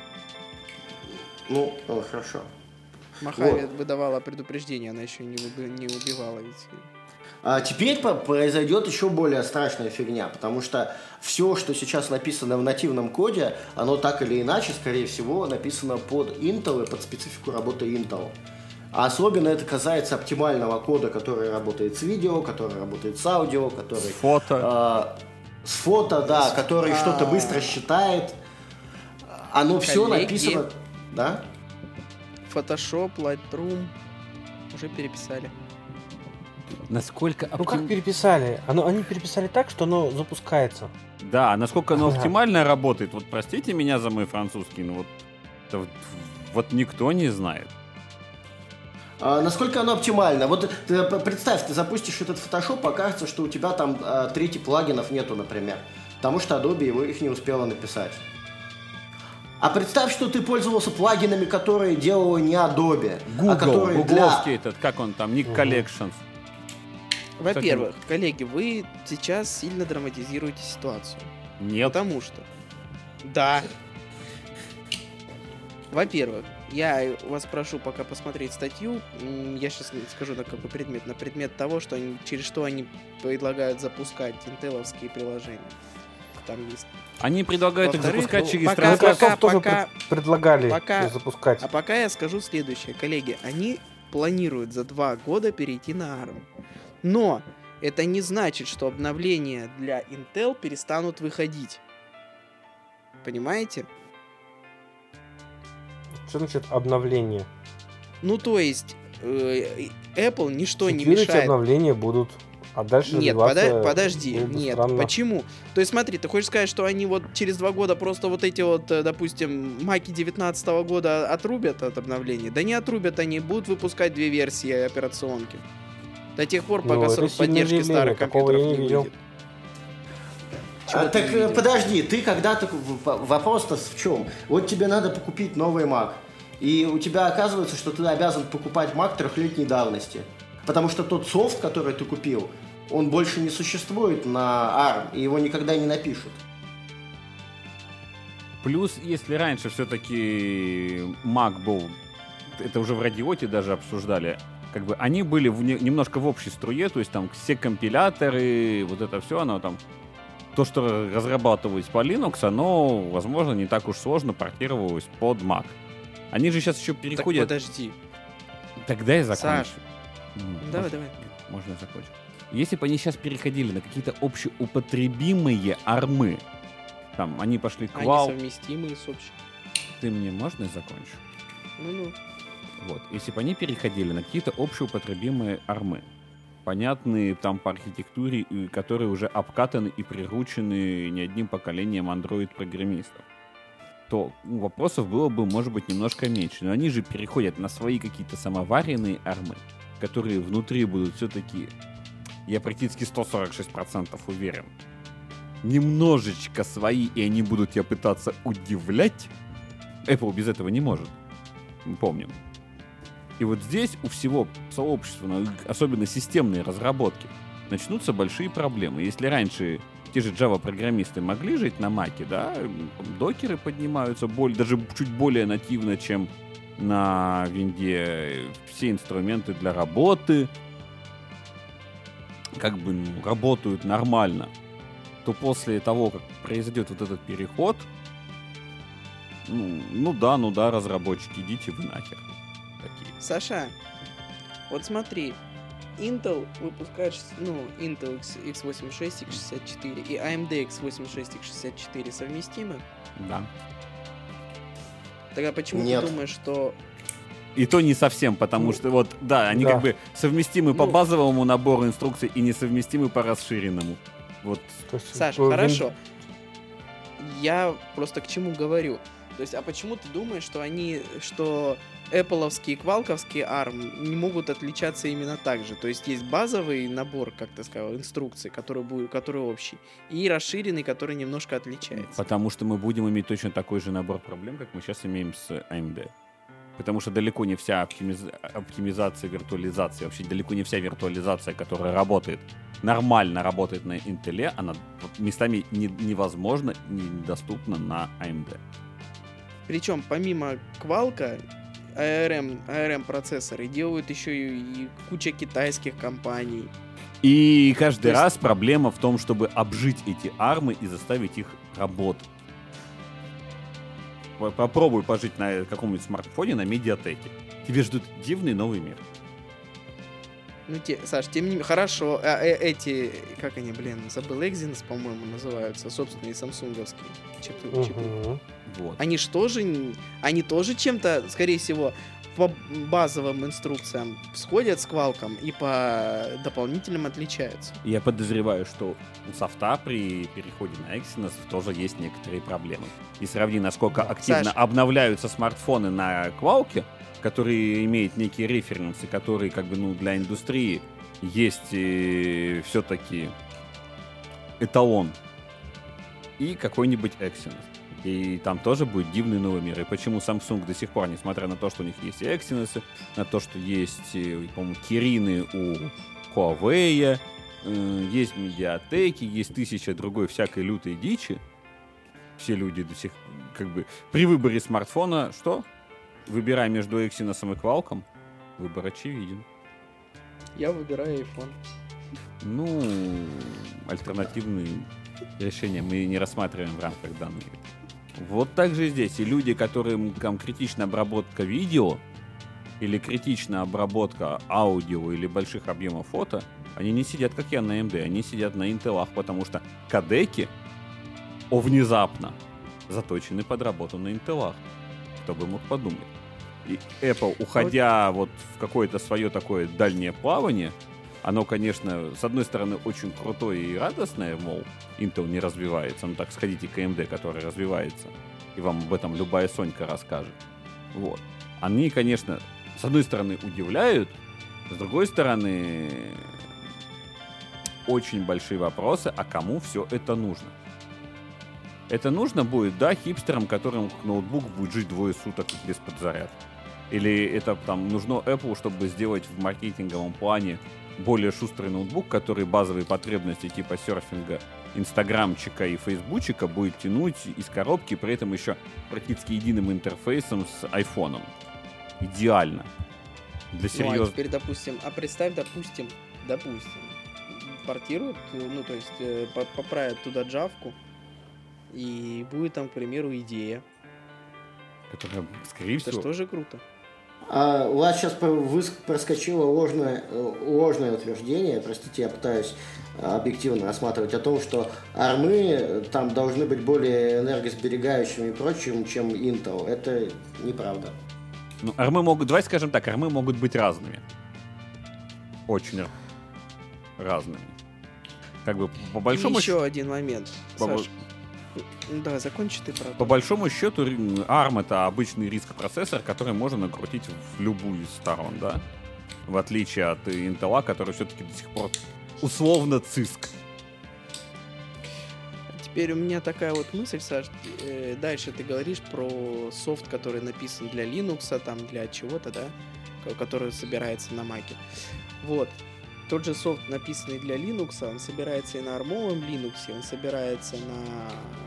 Ну, хорошо. Mojave Вот. выдавала предупреждение, она еще не убивала ведь. А теперь произойдет еще более страшная фигня, потому что все, что сейчас написано в нативном коде, оно так или иначе, скорее всего, написано под Intel и под специфику работы Intel. А особенно это касается оптимального кода, который работает с видео, который работает с аудио, который... С фото. С фото, да, который что-то быстро считает. Оно все Коллеги. написано... Да? Photoshop, Lightroom уже переписали. Насколько Ну как переписали? Они переписали так, что оно запускается. Да, насколько оно оптимально работает, вот простите меня за мой французский, но вот никто не знает. Насколько оно оптимально? Вот ты представь, ты запустишь этот Photoshop, окажется, что у тебя там 3 плагинов нету, например. Потому что Adobe их не успела написать. А представь, что ты пользовался плагинами, которые делала не Adobe, а которые гугловский этот, как он там, Nick Collections. Во-первых, коллеги, вы сейчас сильно драматизируете ситуацию. Нет. Потому что... Да. Во-первых, я вас прошу пока посмотреть статью. Я сейчас скажу на какой предмет. На предмет того, что через что они предлагают запускать интеловские приложения. Там есть. Они предлагают их Во-вторых, запускать через пока- трансляцию. Microsoft тоже пока- предлагали пока- их запускать. А пока я скажу следующее. Коллеги, они планируют за 2 года перейти на ARM. Но это не значит, что обновления для Intel перестанут выходить. Понимаете? Что значит обновление? Ну, то есть, Apple ничто не Security мешает. обновления будут. А дальше Нет, развиваться подожди, было бы нет, странно. почему? То есть смотри, ты хочешь сказать, что они вот через 2 года просто вот эти вот, допустим, маки 19 года отрубят от обновления? Да не отрубят, они будут выпускать 2 версии операционки. До тех пор, Ну, пока это срок сильное поддержки заявление, старых такого компьютеров я не не видел. выйдет. Чего ты Так не видел? подожди, ты когда-то... Вопрос-то в чем? Вот тебе надо покупить новый Mac. И у тебя оказывается, что ты обязан покупать Mac 3-летней давности. Потому что тот софт, который ты купил, он больше не существует на ARM, и его никогда не напишут. Плюс, если раньше все-таки Mac был, это уже в Радиоте даже обсуждали, как бы они были немножко в общей струе, то есть там все компиляторы, вот это все, оно там, то, что разрабатывалось по Linux, оно, возможно, не так уж сложно портировалось под Mac. Они же сейчас еще Так переходят... подожди. Тогда я закончу. Саш, давай, Можно- давай. Можно закончить. Если бы они сейчас переходили на какие-то общеупотребимые армы, там, они пошли к Они Valve, совместимые с общим. ты мне можно закончу? Ну-ну. Вот. Если бы они переходили на какие-то общеупотребимые армы, понятные там по архитектуре, и которые уже обкатаны и приручены не одним поколением андроид-программистов, то вопросов было бы, может быть, немножко меньше. Но они же переходят на свои какие-то самоваренные армы, которые внутри будут все-таки, я практически 146% уверен, немножечко свои, и они будут тебя пытаться удивлять. Apple без этого не может. Мы помним. И вот здесь у всего сообщества, особенно системные разработки, начнутся большие проблемы. Если раньше те же Java-программисты могли жить на Маке, да, докеры поднимаются даже чуть более нативно, чем на винде, все инструменты для работы как бы работают нормально, то после того, как произойдет вот этот переход, ну да, разработчики, идите вы нахер. Такие. Саша, вот смотри, Intel выпускает, Intel x86, x64 и AMD x86, x64 совместимы? Да. Тогда почему Нет. ты думаешь, что... И то не совсем, потому что вот, да, они как бы совместимы по базовому набору инструкций и несовместимы по расширенному. Вот. Саш, хорошо. Я просто к чему говорю. То есть, а почему ты думаешь, что Apple-овские и Qualcomm-овские ARM не могут отличаться именно так же? То есть, есть базовый набор, как ты сказал, инструкций, который общий, и расширенный, который немножко отличается. Потому что мы будем иметь точно такой же набор проблем, как мы сейчас имеем с AMD. Потому что далеко не вся оптимизация, виртуализация, вообще далеко не вся виртуализация, которая нормально работает на Intel, она местами невозможна, недоступна на AMD. Причем помимо Qualcomm, ARM процессоры делают еще и куча китайских компаний. И каждый раз проблема в том, чтобы обжить эти армы и заставить их работать. Попробуй пожить на каком-нибудь смартфоне на медиатеке. Тебе ждут дивный новый мир. Саш, тем не менее, хорошо. Эти, как они, забыл, Exynos, по-моему, называются, собственные самсунговские чипы. Вот. Они тоже чем-то, скорее всего, по базовым инструкциям сходят с Qualcomm и по дополнительным отличаются. Я подозреваю, что у софта при переходе на Exynos тоже есть некоторые проблемы. И сравни, насколько активно обновляются смартфоны на Qualcomm, которые имеют некие референсы, которые как бы для индустрии есть все-таки эталон. И какой-нибудь Exynos. И там тоже будет дивный новый мир. И почему Samsung до сих пор, несмотря на то, что у них есть и Exynos, на то, что есть, по-моему, Кирины у Huawei, есть медиатеки, есть 1000 другой всякой лютой дичи, все люди до сих как бы при выборе смартфона, что? Выбирай между Exynos и Qualcomm, выбор очевиден. Я выбираю iPhone. Альтернативные решения мы не рассматриваем в рамках данной. Вот так же здесь. И люди, которым там критична обработка видео или критична обработка аудио или больших объемов фото, они не сидят, как я, на AMD, они сидят на Intel'ах, потому что кодеки внезапно заточены под работу на Intel'ах. Кто бы мог подумать. И Apple, уходя вот в какое-то свое такое дальнее плавание, оно, конечно, с одной стороны, очень крутое и радостное, мол, Intel не развивается. Ну так, сходите к AMD, который развивается, и вам об этом любая Сонька расскажет. Вот. Они, конечно, с одной стороны, удивляют, с другой стороны, очень большие вопросы, а кому все это нужно? Это нужно будет, да, хипстерам, которым ноутбук будет жить 2 суток без подзарядки. Или это там нужно Apple, чтобы сделать в маркетинговом плане более шустрый ноутбук, который базовые потребности типа серфинга, инстаграмчика и фейсбучика будет тянуть из коробки, при этом еще практически единым интерфейсом с айфоном. Идеально. Для серьезного... а теперь, представь, допустим, портируют, то есть поправят туда джавку, и будет там, к примеру, идея. Которая, скорее всего... Это тоже круто. У вас сейчас проскочило ложное утверждение, простите, я пытаюсь объективно рассматривать, о том, что армы там должны быть более энергосберегающими и прочим, чем Intel. Это неправда. Ну, армы могут, давай скажем так, армы могут быть разными. Очень разными. Как бы по большому счету... Еще один момент, Саш. Ну, давай, закончи ты про По большому счету, ARM — это обычный RISC-процессор, который можно накрутить в любую из сторон, да? В отличие от Intel, который все-таки до сих пор условно CISC. Теперь у меня такая вот мысль, Саш. Дальше ты говоришь про софт, который написан для Linux, там для чего-то, да? Который собирается на Mac. Вот. Тот же софт, написанный для Linux, он собирается и на армовом Linux, он собирается на...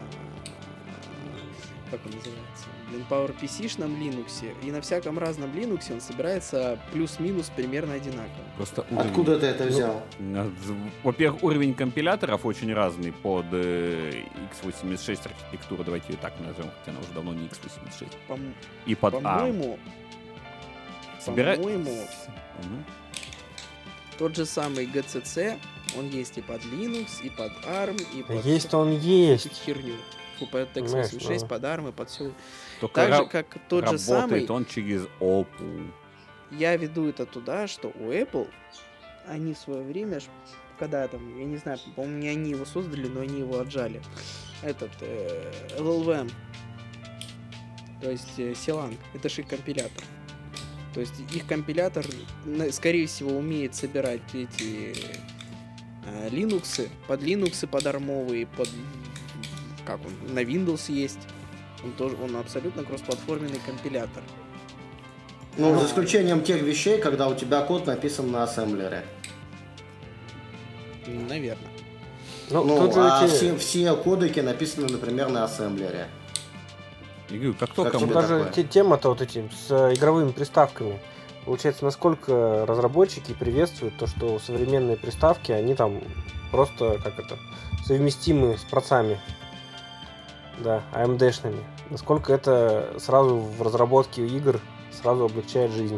Как он называется? PowerPC-шном Linux. И на всяком разном Linux он собирается плюс-минус примерно одинаково. Просто Откуда ты это взял? Во-первых, уровень компиляторов очень разный под x86 архитектуру, давайте ее так назовем, хотя она уже давно не x86. И под ARM. По-моему, тот же самый GCC, он есть и под Linux, и под ARM, и под... Есть-то он есть. Херню. Под x86, под ARM и под все. Только так же, как тот же самый... Работает он через Opel. Я веду это туда, что у Apple, они в свое время, когда там, я не знаю, по-моему, не они его создали, но они его отжали. Этот LLVM, то есть Silang, это же их компилятор. То есть их компилятор, скорее всего, умеет собирать эти Linux, под армовые, под... Как он? На Windows есть. Он абсолютно кроссплатформенный компилятор. Ну, за исключением тех вещей, когда у тебя код написан на ассемблере. Наверное. Все кодеки написаны, например, на ассемблере. Как только как даже тема-то вот эти с игровыми приставками. Получается, насколько разработчики приветствуют то, что современные приставки, они там просто, совместимы с процессами. Да, AMD-шными. Насколько это сразу в разработке игр сразу облегчает жизнь.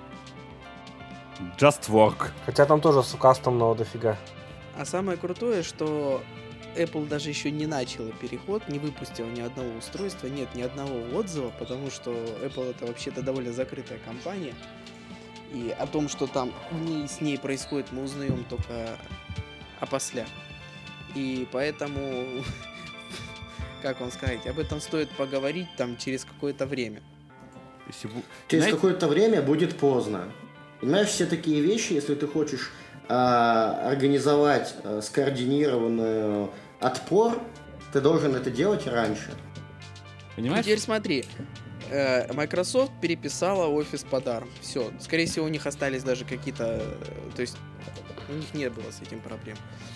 Just work. Хотя там тоже кастомного дофига. А самое крутое, что Apple даже еще не начала переход, не выпустила ни одного устройства, нет ни одного отзыва, потому что Apple это вообще-то довольно закрытая компания. И о том, что там с ней происходит, мы узнаем только опосля. И поэтому... Как вам сказать, об этом стоит поговорить там через какое-то время. Через какое-то время будет поздно. Понимаешь, все такие вещи, если ты хочешь организовать скоординированный отпор, ты должен это делать раньше. Понимаешь? Теперь смотри, Microsoft переписала Office под ARM. Все, скорее всего, у них остались даже какие-то... То есть, у них не было с этим проблем.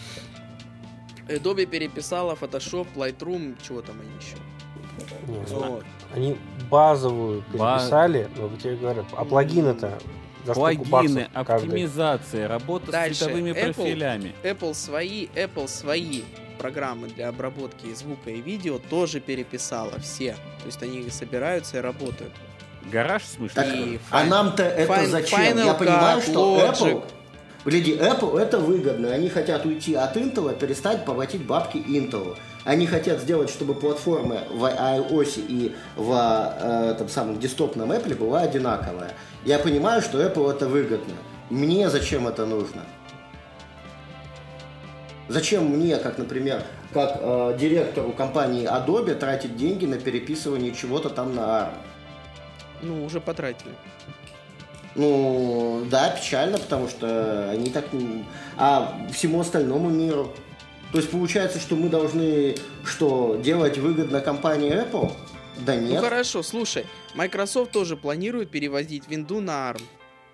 Adobe переписала Photoshop, Lightroom, чего там они еще. Вот. Они базовую переписали, но тебе говорят, а плагины-то за плагины, оптимизация, работа дальше. С цветовыми профилями. Apple свои программы для обработки звука и видео тоже переписала все. То есть они собираются и работают. Гараж, в смысле? А нам-то это зачем? Я понимаю, что Apple... Гляди, Apple это выгодно. Они хотят уйти от Intel, перестать платить бабки Intel. Они хотят сделать, чтобы платформа в iOS и в том самом десктопном Apple была одинаковая. Я понимаю, что Apple это выгодно. Мне зачем это нужно? Зачем мне, как, например, как директору компании Adobe тратить деньги на переписывание чего-то там на ARM? Ну, уже потратили. Ну, да, печально, потому что они так... А всему остальному миру... То есть получается, что мы должны делать выгодно компании Apple? Да нет. Ну хорошо, слушай, Microsoft тоже планирует перевозить винду на ARM.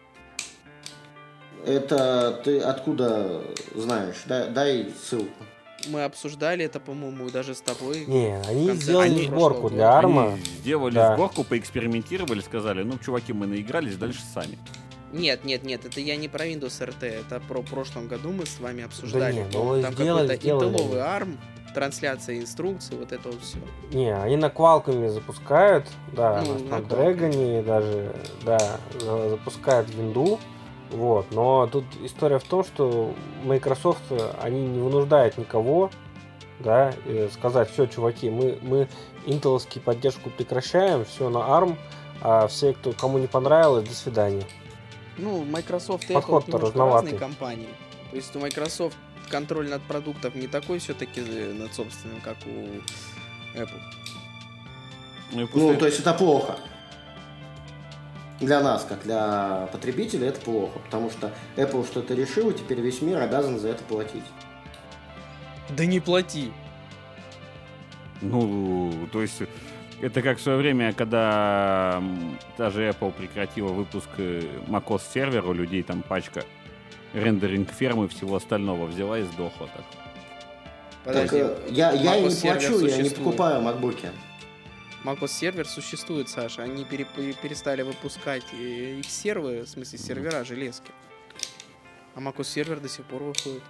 Это ты откуда знаешь? Дай ссылку. Мы обсуждали это, по-моему, даже с тобой. Не, они сделали сборку для ARM. Они сделали сборку, поэкспериментировали, сказали, чуваки, мы наигрались, дальше сами. Нет, это я не про Windows RT, это про прошлом году мы с вами обсуждали. Да там какой-то интелловый ARM, трансляция инструкций, вот это вот все. Не, они на Qualcomm запускают, да, на Snapdragon даже, да, запускают винду. Вот, но тут история в том, что Microsoft, они не вынуждают никого, да, сказать, все, чуваки, мы интеловскую поддержку прекращаем, все на ARM, а все, кому не понравилось, до свидания. Ну, Microsoft и Подход-то Apple немножко разноватый. разные компании. То есть у Microsoft контроль над продуктом не такой все-таки над собственным, как у Apple. Ну, то есть это плохо. Для нас, как для потребителей, это плохо. Потому что Apple что-то решил, и теперь весь мир обязан за это платить. Да не плати. Ну, то есть, это как в свое время, когда даже Apple прекратила выпуск macOS сервера, у людей там пачка рендеринг фермы и всего остального взяла и сдохла так. Подожди. Так, я и не macOS сервер плачу, я не существует. покупаю макбуки. macOS сервер существует, Саша. Они перестали выпускать их серверы, в смысле сервера, железки. А macOS сервер до сих пор выходит.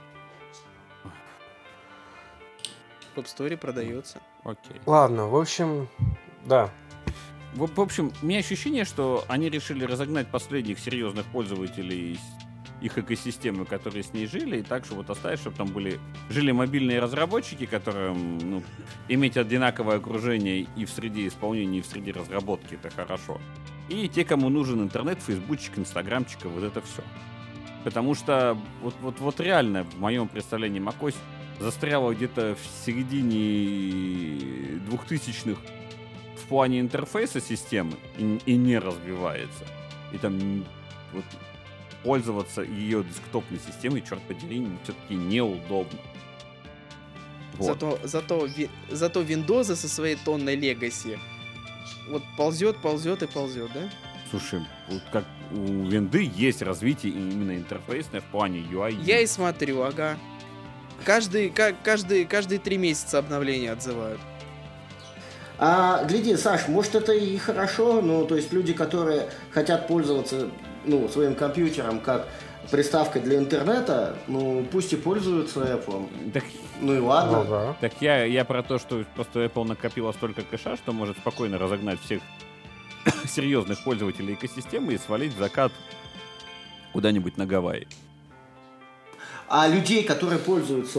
В App Store продается. Окей. Ладно, в общем, да. В общем, у меня ощущение, что они решили разогнать последних серьезных пользователей их экосистемы, которые с ней жили, и так, чтобы вот оставить, чтобы там жили мобильные разработчики, которым иметь одинаковое окружение и в среде исполнения, и в среде разработки, это хорошо. И те, кому нужен интернет, фейсбучик, инстаграмчик, вот это все. Потому что вот реально, в моем представлении, macOS застряла где-то в середине 2000-х в плане интерфейса системы и не развивается. И там вот пользоваться ее десктопной системой, черт подери, все-таки неудобно. Вот. Зато Windows со своей тонной Legacy вот ползет и ползет, да? Слушай, вот как у Винды есть развитие именно интерфейсное в плане UI. Я и смотрю, ага. Каждые 3 месяца обновления отзывают. Гляди, Саш, может это и хорошо, но то есть люди, которые хотят пользоваться своим компьютером как приставкой для интернета, пусть и пользуются Apple. Так, ну и ладно. Ну, да. Так я про то, что просто Apple накопила столько кэша, что может спокойно разогнать всех серьезных пользователей экосистемы и свалить в закат куда-нибудь на Гавайи. А людей, которые пользуются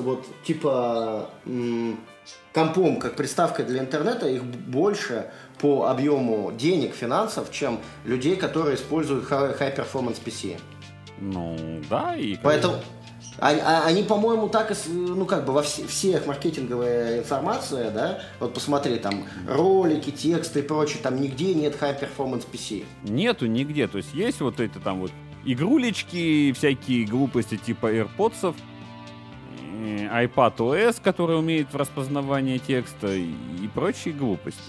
компом как приставкой для интернета, их больше по объему денег, финансов, чем людей, которые используют High Performance PC. Ну, да, и... Поэтому они, по-моему, так и, во всех маркетинговая информация, да, вот посмотри, там, ролики, тексты и прочее, там нигде нет High Performance PC. Нету нигде, то есть есть вот эти там вот игрулечки, всякие глупости типа AirPods'ов, iPad OS, который умеет в распознавании текста и прочие глупости.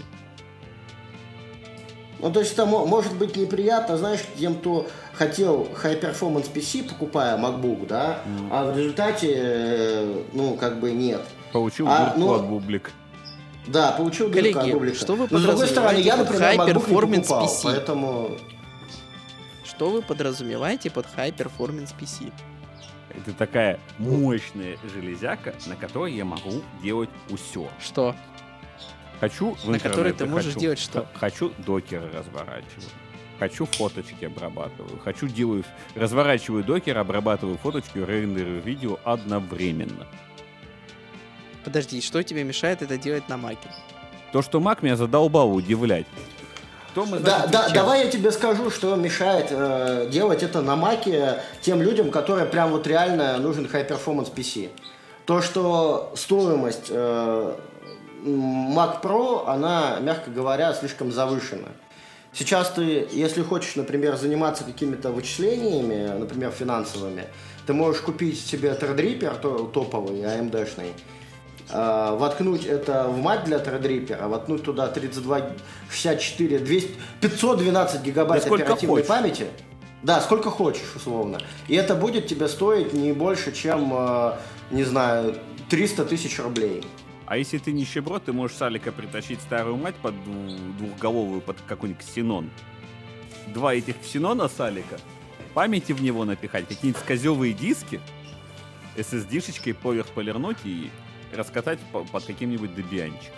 Ну, то есть это может быть неприятно, знаешь, тем, кто хотел High Performance PC, покупая MacBook, да, а в результате, нет. Получил дырку от бублик. Да, получил дырку от бублика. Что вы Но, с другой стороны, я, например, High MacBook не Performance покупал, PC? поэтому... Что вы подразумеваете под High Performance PC? Это такая мощная железяка, на которой я могу делать все. Что? Хочу в На которой интернет ты можешь делать что? Хочу докеры разворачивать. Хочу фоточки обрабатываю. Разворачиваю докер, обрабатываю фоточки, рендерю видео одновременно. Подожди, что тебе мешает это делать на Маке? То, что Mac меня задолбал удивлять. Давай я тебе скажу, что мешает делать это на Маке тем людям, которые прям вот реально нужен High Performance PC. То, что стоимость Mac Pro, она, мягко говоря, слишком завышена. Сейчас ты, если хочешь, например, заниматься какими-то вычислениями, например, финансовыми, ты можешь купить себе Threadripper топовый, AMD-шный, воткнуть это в мать для Threadripper, воткнуть туда 32, 64, 200, 512 гигабайт оперативной памяти. Да, сколько хочешь, условно. И это будет тебе стоить не больше, чем, 300 тысяч рублей. А если ты нищеброд, ты можешь с Алика притащить старую мать под двухголовую, под какой-нибудь Xenon. 2 этих Xenon с Алика, памяти в него напихать, какие-нибудь козевые диски, SSD-шечкой поверх полирнуть и раскатать под каким-нибудь Debian-чиком.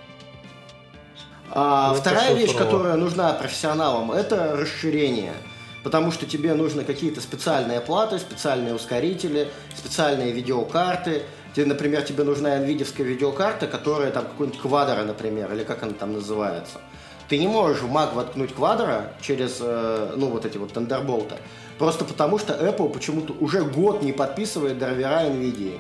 Вторая вещь, которая нужна профессионалам, это расширение. Потому что тебе нужны какие-то специальные платы, специальные ускорители, специальные видеокарты. Например, тебе нужна NVIDIA-ская видеокарта, которая там какой-нибудь Quadro, например, или как она там называется. Ты не можешь в Mac воткнуть Quadro через, вот эти вот Thunderbolt, просто потому что Apple почему-то уже год не подписывает драйвера NVIDIA.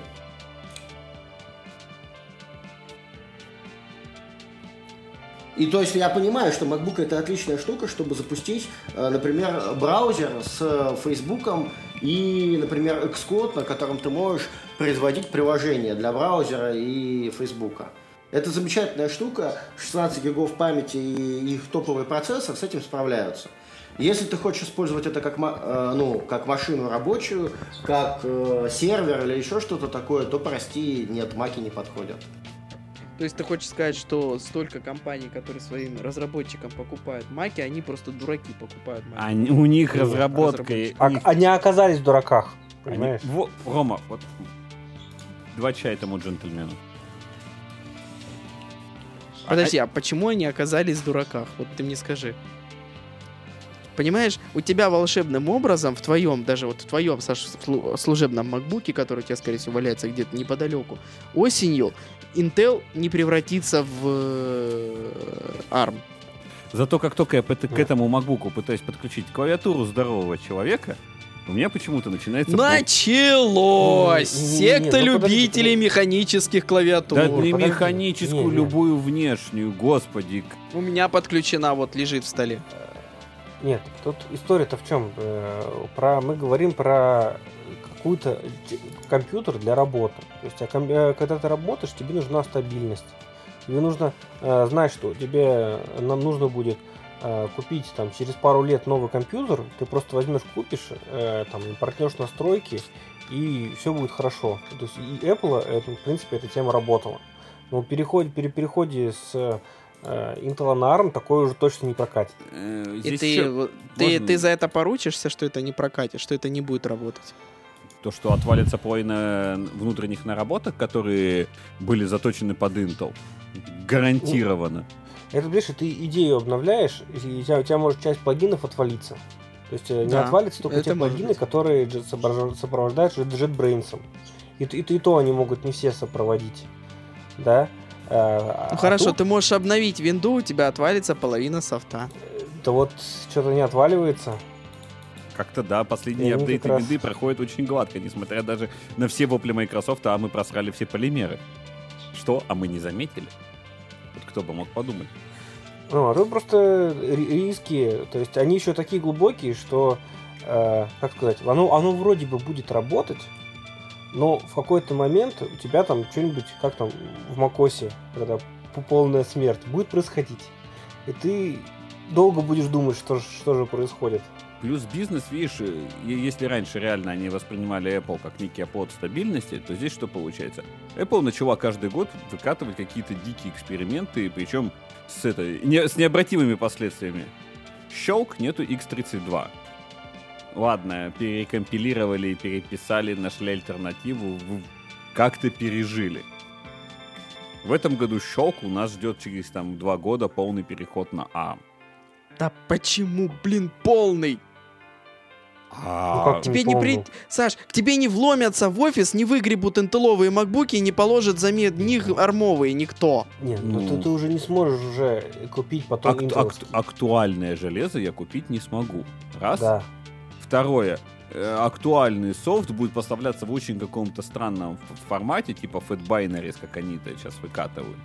И то есть я понимаю, что MacBook это отличная штука, чтобы запустить, например, браузер с Фейсбуком и, например, Xcode, на котором ты можешь производить приложения для браузера и Фейсбука. Это замечательная штука, 16 гигов памяти и их топовый процессор с этим справляются. Если ты хочешь использовать это как машину рабочую, как сервер или еще что-то такое, то прости, нет, маки не подходят. То есть ты хочешь сказать, что столько компаний, которые своим разработчикам покупают маки, они просто дураки покупают маки? У них разработка... Они оказались в дураках, понимаешь? Рома, вот 2 чая этому джентльмену. Подожди, а почему они оказались в дураках? Вот ты мне скажи. Понимаешь, у тебя волшебным образом в твоем, Саш, служебном макбуке, который у тебя, скорее всего, валяется где-то неподалеку, осенью Intel не превратится в ARM. Зато как только я к этому макбуку пытаюсь подключить клавиатуру здорового человека, у меня почему-то начинается... Началось! Секта любителей механических клавиатур. Да не механическую, любую внешнюю, господи. У меня подключена, лежит в столе. Нет, тут история-то в чем? Мы говорим про какой-то компьютер для работы. То есть, когда ты работаешь, тебе нужна стабильность. Тебе нужно знать, что нам нужно будет купить через пару лет новый компьютер. Ты просто возьмешь, купишь, портнешь настройки, и все будет хорошо. То есть и Apple, в принципе, эта тема работала. Но при переходе с Intel на ARM такое уже точно не прокатит. И ты за это поручишься, что это не прокатит, что это не будет работать? То, что отвалится половина внутренних наработок, которые были заточены под Intel, гарантированно. Это, видишь, ты идею обновляешь, и у тебя может часть плагинов отвалиться. То есть не отвалится только те плагины, которые сопровождают JetBrains. И то они могут не все сопроводить. Да? Хорошо, ты можешь обновить винду, у тебя отвалится половина софта. Да что-то не отваливается. Как-то да, последние апдейты винды проходят очень гладко, несмотря даже на все вопли Microsoft, а мы просрали все полимеры. Что? А мы не заметили? Вот кто бы мог подумать. Тут просто риски, то есть они еще такие глубокие, что, как сказать, оно вроде бы будет работать, но в какой-то момент у тебя там что-нибудь, как там в macOS, когда полная смерть, будет происходить. И ты долго будешь думать, что же происходит. Плюс бизнес, видишь, если раньше реально они воспринимали Apple как некий оплот стабильности, то здесь что получается? Apple начала каждый год выкатывать какие-то дикие эксперименты, причем с необратимыми последствиями. Щелк, нету X32. Ладно, перекомпилировали, переписали, нашли альтернативу, как-то пережили. В этом году щелк у нас ждет через 2 года полный переход на ARM. Да почему, полный? Саш, к тебе не вломятся в офис, не выгребут интеловые макбуки и не положат за них армовые никто. Нет, ты уже не сможешь уже купить потом актуальное железо я купить не смогу. Раз. Да. Второе. Актуальный софт будет поставляться в очень каком-то странном формате, типа FatBinaries, как они это сейчас выкатывают.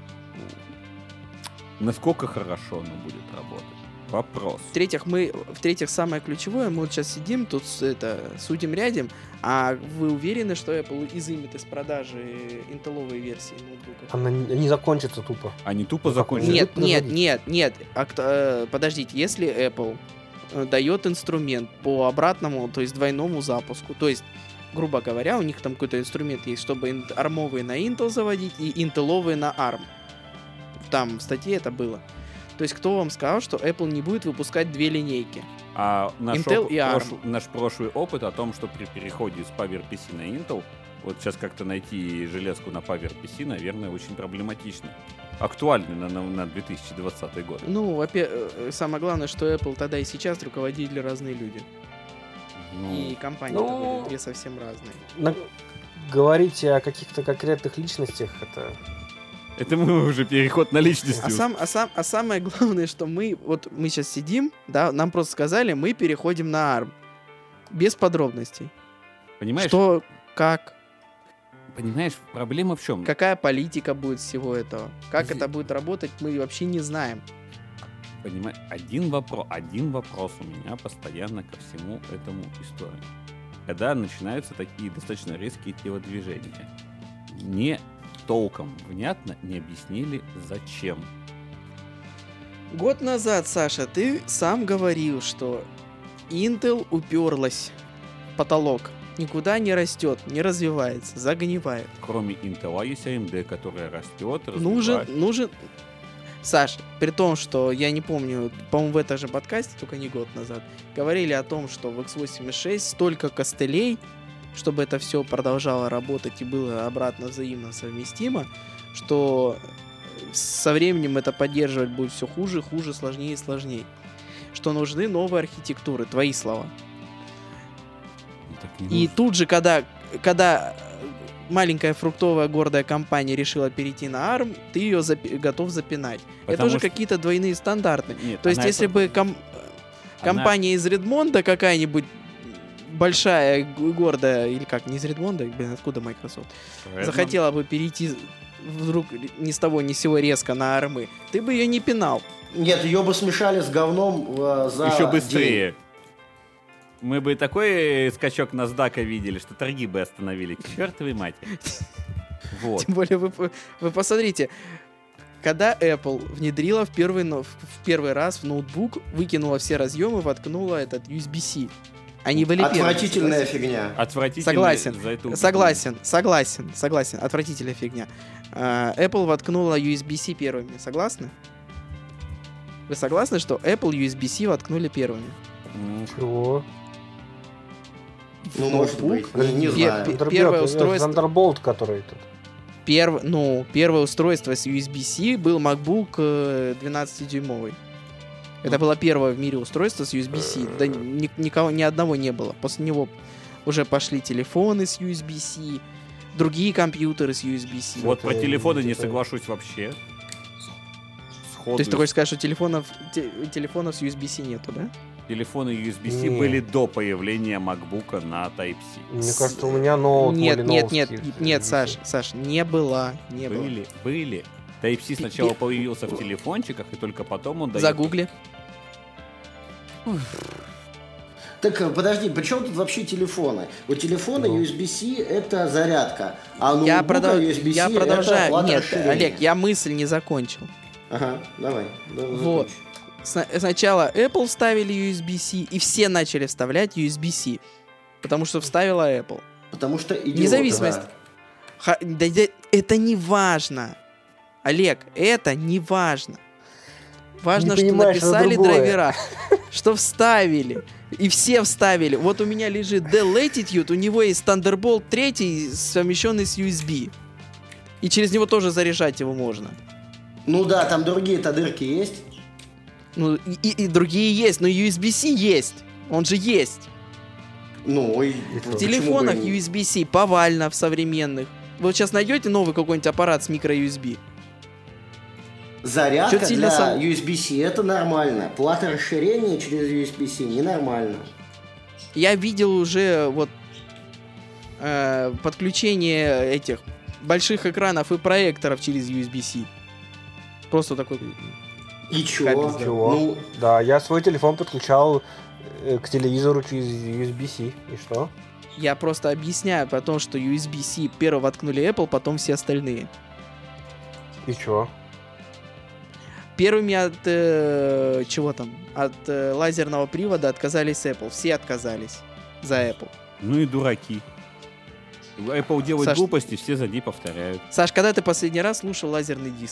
Насколько хорошо оно будет работать? Вопрос. В-третьих, самое ключевое, мы сейчас сидим, тут судим рядом, а вы уверены, что Apple изымет из продажи интеловые версии ноутбуков? Она не закончится тупо. Они тупо закончатся? Нет. Подождите, если Apple дает инструмент по обратному, то есть двойному запуску, то есть, грубо говоря, у них там какой-то инструмент есть, чтобы армовые на Intel заводить и интеловые на ARM. Там в статье это было. То есть кто вам сказал, что Apple не будет выпускать 2 линейки? Intel и ARM. Наш прошлый опыт о том, что при переходе с PowerPC на Intel, вот сейчас как-то найти железку на PowerPC, наверное, очень проблематично. Актуальный на 2020 год. Самое главное, что Apple тогда и сейчас руководители разные люди. И компании две совсем разные. Говорить о каких-то конкретных личностях, Это мы уже переход на личность. А самое главное, что мы сейчас сидим, да, нам просто сказали, мы переходим на ARM. Без подробностей. Понимаешь? Что, как? Понимаешь, проблема в чем? Какая политика будет всего этого? Как это будет работать, мы вообще не знаем. Понимаешь, один вопрос у меня постоянно ко всему этому истории. Когда начинаются такие достаточно резкие телодвижения, мне толком внятно не объяснили, зачем. Год назад, Саша, ты сам говорил, что Intel уперлась в потолок. Никуда не растет, не развивается, загнивает. Кроме Intel есть AMD, которая растет, развивается. Нужен... Саша, при том, что я не помню, по-моему, в этом же подкасте, только не год назад, говорили о том, что в x86 столько костылей, чтобы это все продолжало работать и было обратно взаимно совместимо, что со временем это поддерживать будет все хуже, сложнее и сложнее. Что нужны новые архитектуры, твои слова. И тут же, когда маленькая фруктовая гордая компания решила перейти на ARM, ты ее готов запинать. Это уже какие-то двойные стандарты. Нет, то есть, если бы компания из Редмонда какая-нибудь большая, гордая, или как, не из Редмонда, откуда Microsoft, захотела бы перейти вдруг ни с того ни с сего резко на ARM, ты бы ее не пинал. Нет, ее бы смешали с говном за еще быстрее. день. Мы бы такой скачок NASDAQ видели, что торги бы остановили. К чертовой матери. Вот. Тем более, вы посмотрите, когда Apple внедрила в первый раз в ноутбук, выкинула все разъемы, воткнула этот USB-C. Они были Отвратительная фигня. Согласен. Отвратительная фигня. Apple воткнула USB-C первыми. Согласны? Вы согласны, что Apple USB-C воткнули первыми? Чего? Ну, может быть. Не знаю. Первое устройство... Thunderbolt, который тут. Первое устройство с USB-C был MacBook 12-дюймовый. Это было первое в мире устройство с USB-C. Да ни одного не было. После него уже пошли телефоны с USB-C, другие компьютеры с USB-C. Вот про телефоны не соглашусь вообще. То есть ты хочешь сказать, что телефонов с USB-C нету, да? Телефоны USB-C были до появления MacBook на Type-C. Мне кажется, у меня ноут Нет, Саш, не было. Были. Type-C сначала появился в телефончиках, и только потом он... Загугли. Так, подожди, при чем тут вообще телефоны? У телефона USB-C это зарядка, а у ноутбука USB-C я продолжаю. это плата Нет, расширения. Олег, я мысль не закончил. Ага, давай. Вот. Сначала Apple вставили USB-C, и все начали вставлять USB-C. Потому что вставила Apple. Потому что идиоты, независимость. Да. Это не важно. Олег, это не важно. Важно, что написали драйвера, что вставили. И все вставили. Вот у меня лежит Dell Latitude, у него есть Thunderbolt 3, совмещенный с USB. И через него тоже заряжать его можно. Ну да, там другие-то дырки есть. Ну, и другие есть, но USB-C есть. Он же есть. Ну, и в телефонах USB-C повально в современных. Вы вот сейчас найдете новый какой-нибудь аппарат с микро-USB? Зарядка для USB-C это нормально. Плата расширения через USB-C ненормально. Я видел уже вот подключение этих больших экранов и проекторов через USB-C. Просто такой... И чего? Ну... Да, я свой телефон подключал к телевизору через USB-C. И что? Я просто объясняю про то, что USB-C первого воткнули Apple, потом все остальные. И чё? Первыми от чего там? От лазерного привода отказались Apple. Все отказались за Apple. Ну и дураки. Apple делает глупости, все за ней повторяют. Саш, когда ты последний раз слушал лазерный диск?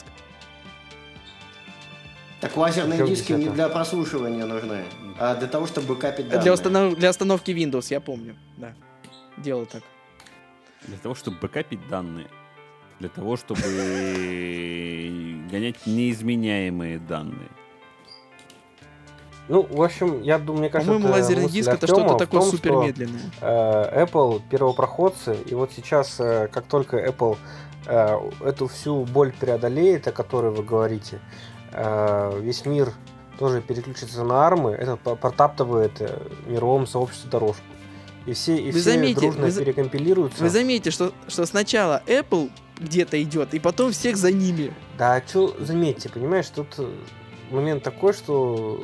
Так лазерные диски не для прослушивания нужны, а для того, чтобы капить данные. Для установки Windows, я помню. Да. Делал так. Для того, чтобы бэкапить данные. Для того, чтобы гонять неизменяемые данные. Ну, в общем, я думаю, мне кажется, По-моему, лазерный мысль диск это Артёма что-то в такое том, супер что, медленное. Apple первопроходцы, и вот сейчас, как только Apple эту всю боль преодолеет, о которой вы говорите, весь мир тоже переключится на армы, это протаптывает мировому сообществу дорожку. И все дружно перекомпилируются. Вы заметите, что сначала Apple где-то идет, и потом всех за ними. Да, что заметьте, понимаешь, тут момент такой, что,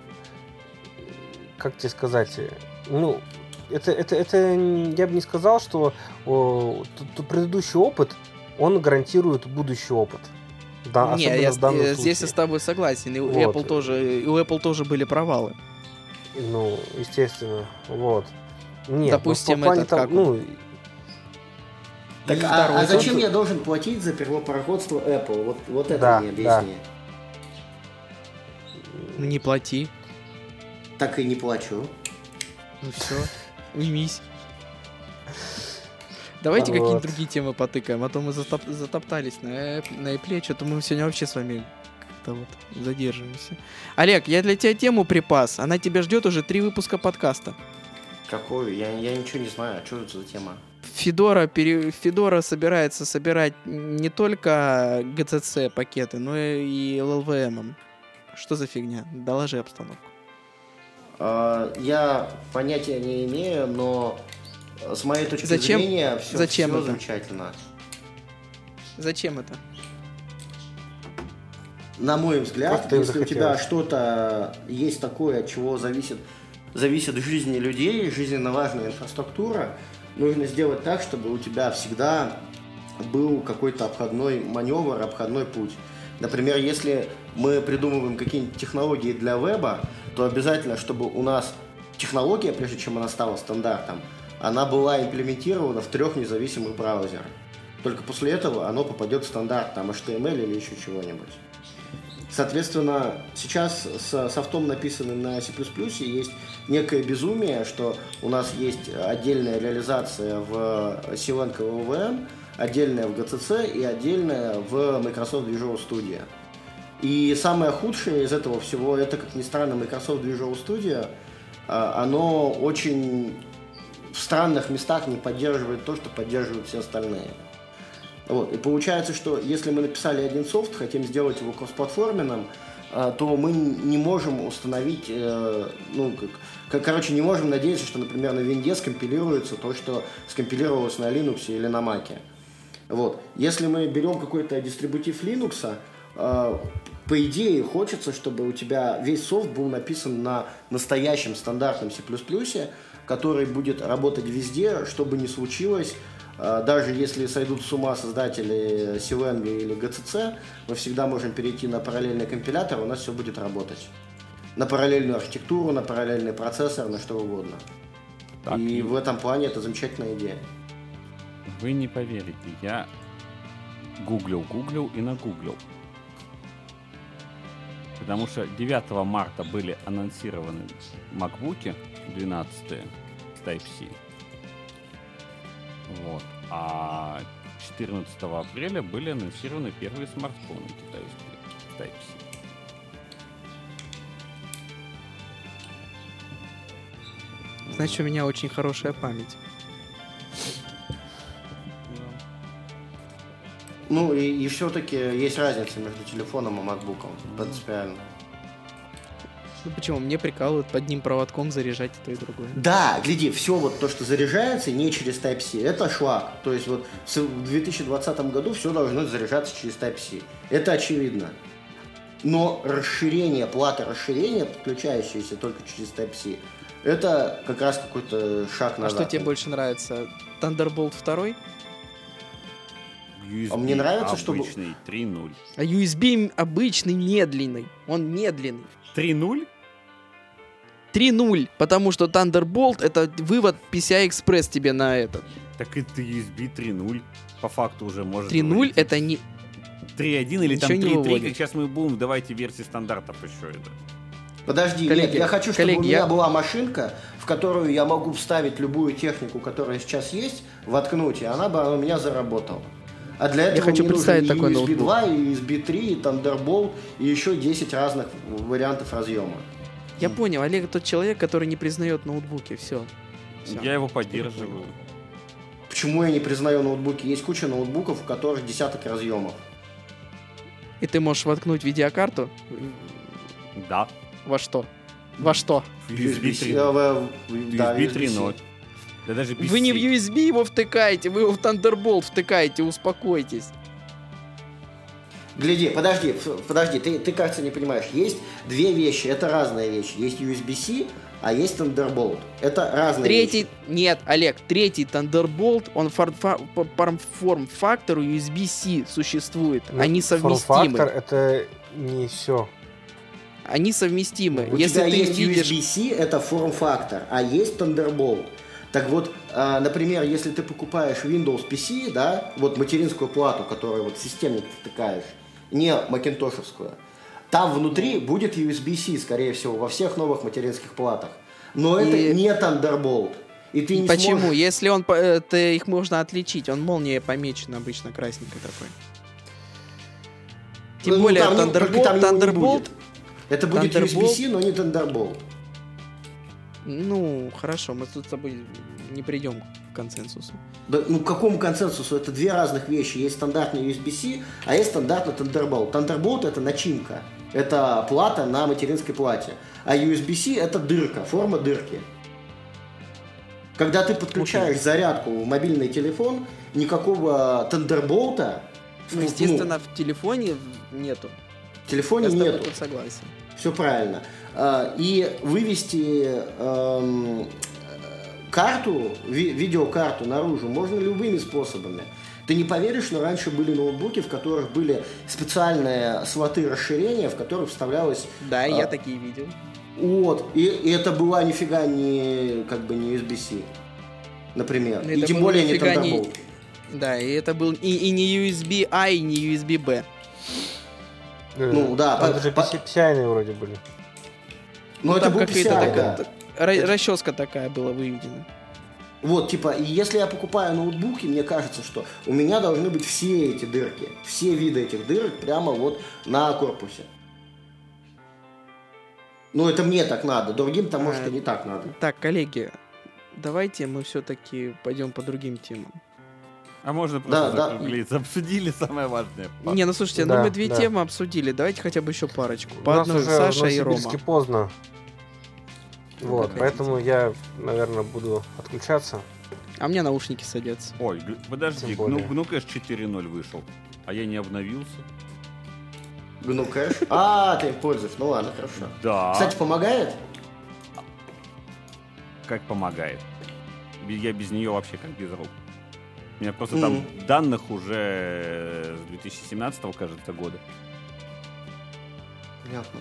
как тебе сказать, ну, это я бы не сказал, что предыдущий опыт, он гарантирует будущий опыт. Да, не, здесь я с тобой согласен. И у Apple тоже были провалы. Ну, естественно, вот. Нет, допустим, ну, этот как... Так, а зачем я должен платить за первопроходство Apple? Вот это мне объясни. Да. Ну, не плати. Так и не плачу. Ну все, уймись. Давайте какие-нибудь другие темы потыкаем, а то мы затоптались на Apple, что-то мы сегодня вообще с вами как-то вот задерживаемся. Олег, я для тебя тему припас, она тебя ждет уже 3 выпуска подкаста. Какую? Я ничего не знаю, что это за тема? Fedora собирается собирать не только GCC пакеты, но и LLVM. Что за фигня? Доложи обстановку. Я понятия не имею, но с моей точки зрения все замечательно. Зачем это? На мой взгляд, если у тебя что-то есть такое, от чего зависит жизнь людей, жизненно важная инфраструктура, нужно сделать так, чтобы у тебя всегда был какой-то обходной маневр, обходной путь. Например, если мы придумываем какие-нибудь технологии для веба, то обязательно, чтобы у нас технология, прежде чем она стала стандартом, она была имплементирована в 3 независимых браузерах. Только после этого оно попадет в стандарт, там, HTML или еще чего-нибудь. Соответственно, сейчас с софтом, написанным на C++, есть некое безумие, что у нас есть отдельная реализация в C-Lang LLVM, отдельная в GCC и отдельная в Microsoft Visual Studio. И самое худшее из этого всего, это, как ни странно, Microsoft Visual Studio, оно очень в странных местах не поддерживает то, что поддерживают все остальные. Вот. И получается, что если мы написали один софт, хотим сделать его кроссплатформенным, то мы не можем установить, не можем надеяться, что, например, на винде скомпилируется то, что скомпилировалось на Linux или на Mac. Вот. Если мы берем какой-то дистрибутив Linux, по идее хочется, чтобы у тебя весь софт был написан на настоящем стандартном C++, который будет работать везде, что бы ни случилось. Даже если сойдут с ума создатели C-Lang или GCC, мы всегда можем перейти на параллельный компилятор, у нас все будет работать. На параллельную архитектуру, на параллельный процессор, на что угодно. Так, и в этом плане это замечательная идея. Вы не поверите, я гуглил и нагуглил. Потому что 9 марта были анонсированы MacBook'и 12 с Type-C. Вот. А 14 апреля были анонсированы первые смартфоны китайские с Type-C. Значит, у меня очень хорошая память. Ну и все-таки есть разница между телефоном и MacBook'ом. Принципиально. Ну почему? Мне прикалывают под одним проводком заряжать и то и другое. Да, гляди, все вот то, что заряжается не через Type-C, это шлак. То есть вот в 2020 году все должно заряжаться через Type-C. Это очевидно. Но плата расширения, подключающаяся только через Type-C, это как раз какой-то шаг назад. А что тебе больше нравится? Thunderbolt 2? USB мне нравится, обычный 3.0. А USB обычный медленный. Он медленный. 3.0? 3.0, потому что Thunderbolt это вывод PCI-Express тебе на этот. Так это USB 3.0 по факту уже может 3.0 это не... 3.1 или там 3.3, как сейчас мы будем, давайте версии стандартов еще это. Подожди, коллеги, нет, я хочу, чтобы у меня была машинка, в которую я могу вставить любую технику, которая сейчас есть, воткнуть, и она бы у меня заработала. А для этого мне нужен и USB 2, и USB 3, и Thunderbolt, и еще 10 разных вариантов разъема. Я понял, Олег тот человек, который не признает ноутбуки. Все. Я его поддерживаю. Почему я не признаю ноутбуки? Есть куча ноутбуков, у которых десяток разъемов. И ты можешь воткнуть видеокарту? Да. Во что? Во что? USB 3.0. Да, USB 3.0. Да даже без Вы не в сети. USB его втыкаете, вы его в Thunderbolt втыкаете, успокойтесь. Гляди, подожди, ты, кажется, не понимаешь. Есть две вещи, это разные вещи. Есть USB-C, а есть Thunderbolt. Это разные вещи. Нет, Олег, третий Thunderbolt, он форм-фактору USB-C существует. Они совместимы. Форм-фактор — это не все. Они совместимы. У Если тебя ты есть видишь... USB-C, это форм-фактор, а есть Thunderbolt. Так вот, например, если ты покупаешь Windows PC, да, вот материнскую плату, которую вот в системник втыкаешь, не макинтошевскую, там внутри будет USB-C, скорее всего, во всех новых материнских платах. Но это не Thunderbolt. И ты не Почему? сможешь... Если он... их можно отличить. Он молнией помечен обычно красненькой такой. Тем более там Thunderbolt... Это будет Thunderbolt... USB-C, но не Thunderbolt. Ну, хорошо, мы тут с тобой не придем к консенсусу. Да, ну, к какому консенсусу? Это две разных вещи. Есть стандартный USB-C, а есть стандартный Thunderbolt. Thunderbolt — это начинка. Это плата на материнской плате. А USB-C — это дырка, форма дырки. Когда ты подключаешь зарядку в мобильный телефон, никакого Thunderbolt... Естественно, в телефоне нету. В телефоне Я с тобой нету. тут согласен. Все правильно. И вывести карту, видеокарту наружу можно любыми способами. Ты не поверишь, но раньше были ноутбуки, в которых были специальные слоты расширения, в которых вставлялось... Да, я такие видел. Вот. И это была нифига не USB-C, например. Это И тем более не нифига Thunderbolt. Да, и это был и не USB-A, и не USB-B. Ну да. Там даже PCI вроде были. Но это там был какая-то PCI, такая... да. Расческа такая была выведена. Вот, типа, и если я покупаю ноутбуки, мне кажется, что у меня должны быть все эти дырки, все виды этих дырок прямо вот на корпусе. Ну, это мне так надо, другим-то, может, и не так надо. Так, коллеги, давайте мы все-таки пойдем по другим темам. А можно просто Да, закруглиться. Обсудили самое важное. Не, ну слушайте, Да, мы две да. темы обсудили, давайте хотя бы еще парочку. У По нас одной уже Саша в и Рома. Новосибирске поздно. Вот, Как поэтому я, наверное, буду отключаться. А мне наушники садятся. Ой, подожди, Тем более. GNU Cache 4.0 вышел, а я не обновился. GNU Cache? А, ты им пользуешь, ну ладно, хорошо. Да. Кстати, помогает? Как помогает. Я без нее вообще как без рук. У меня просто там данных уже с 2017, кажется, года. Понятно.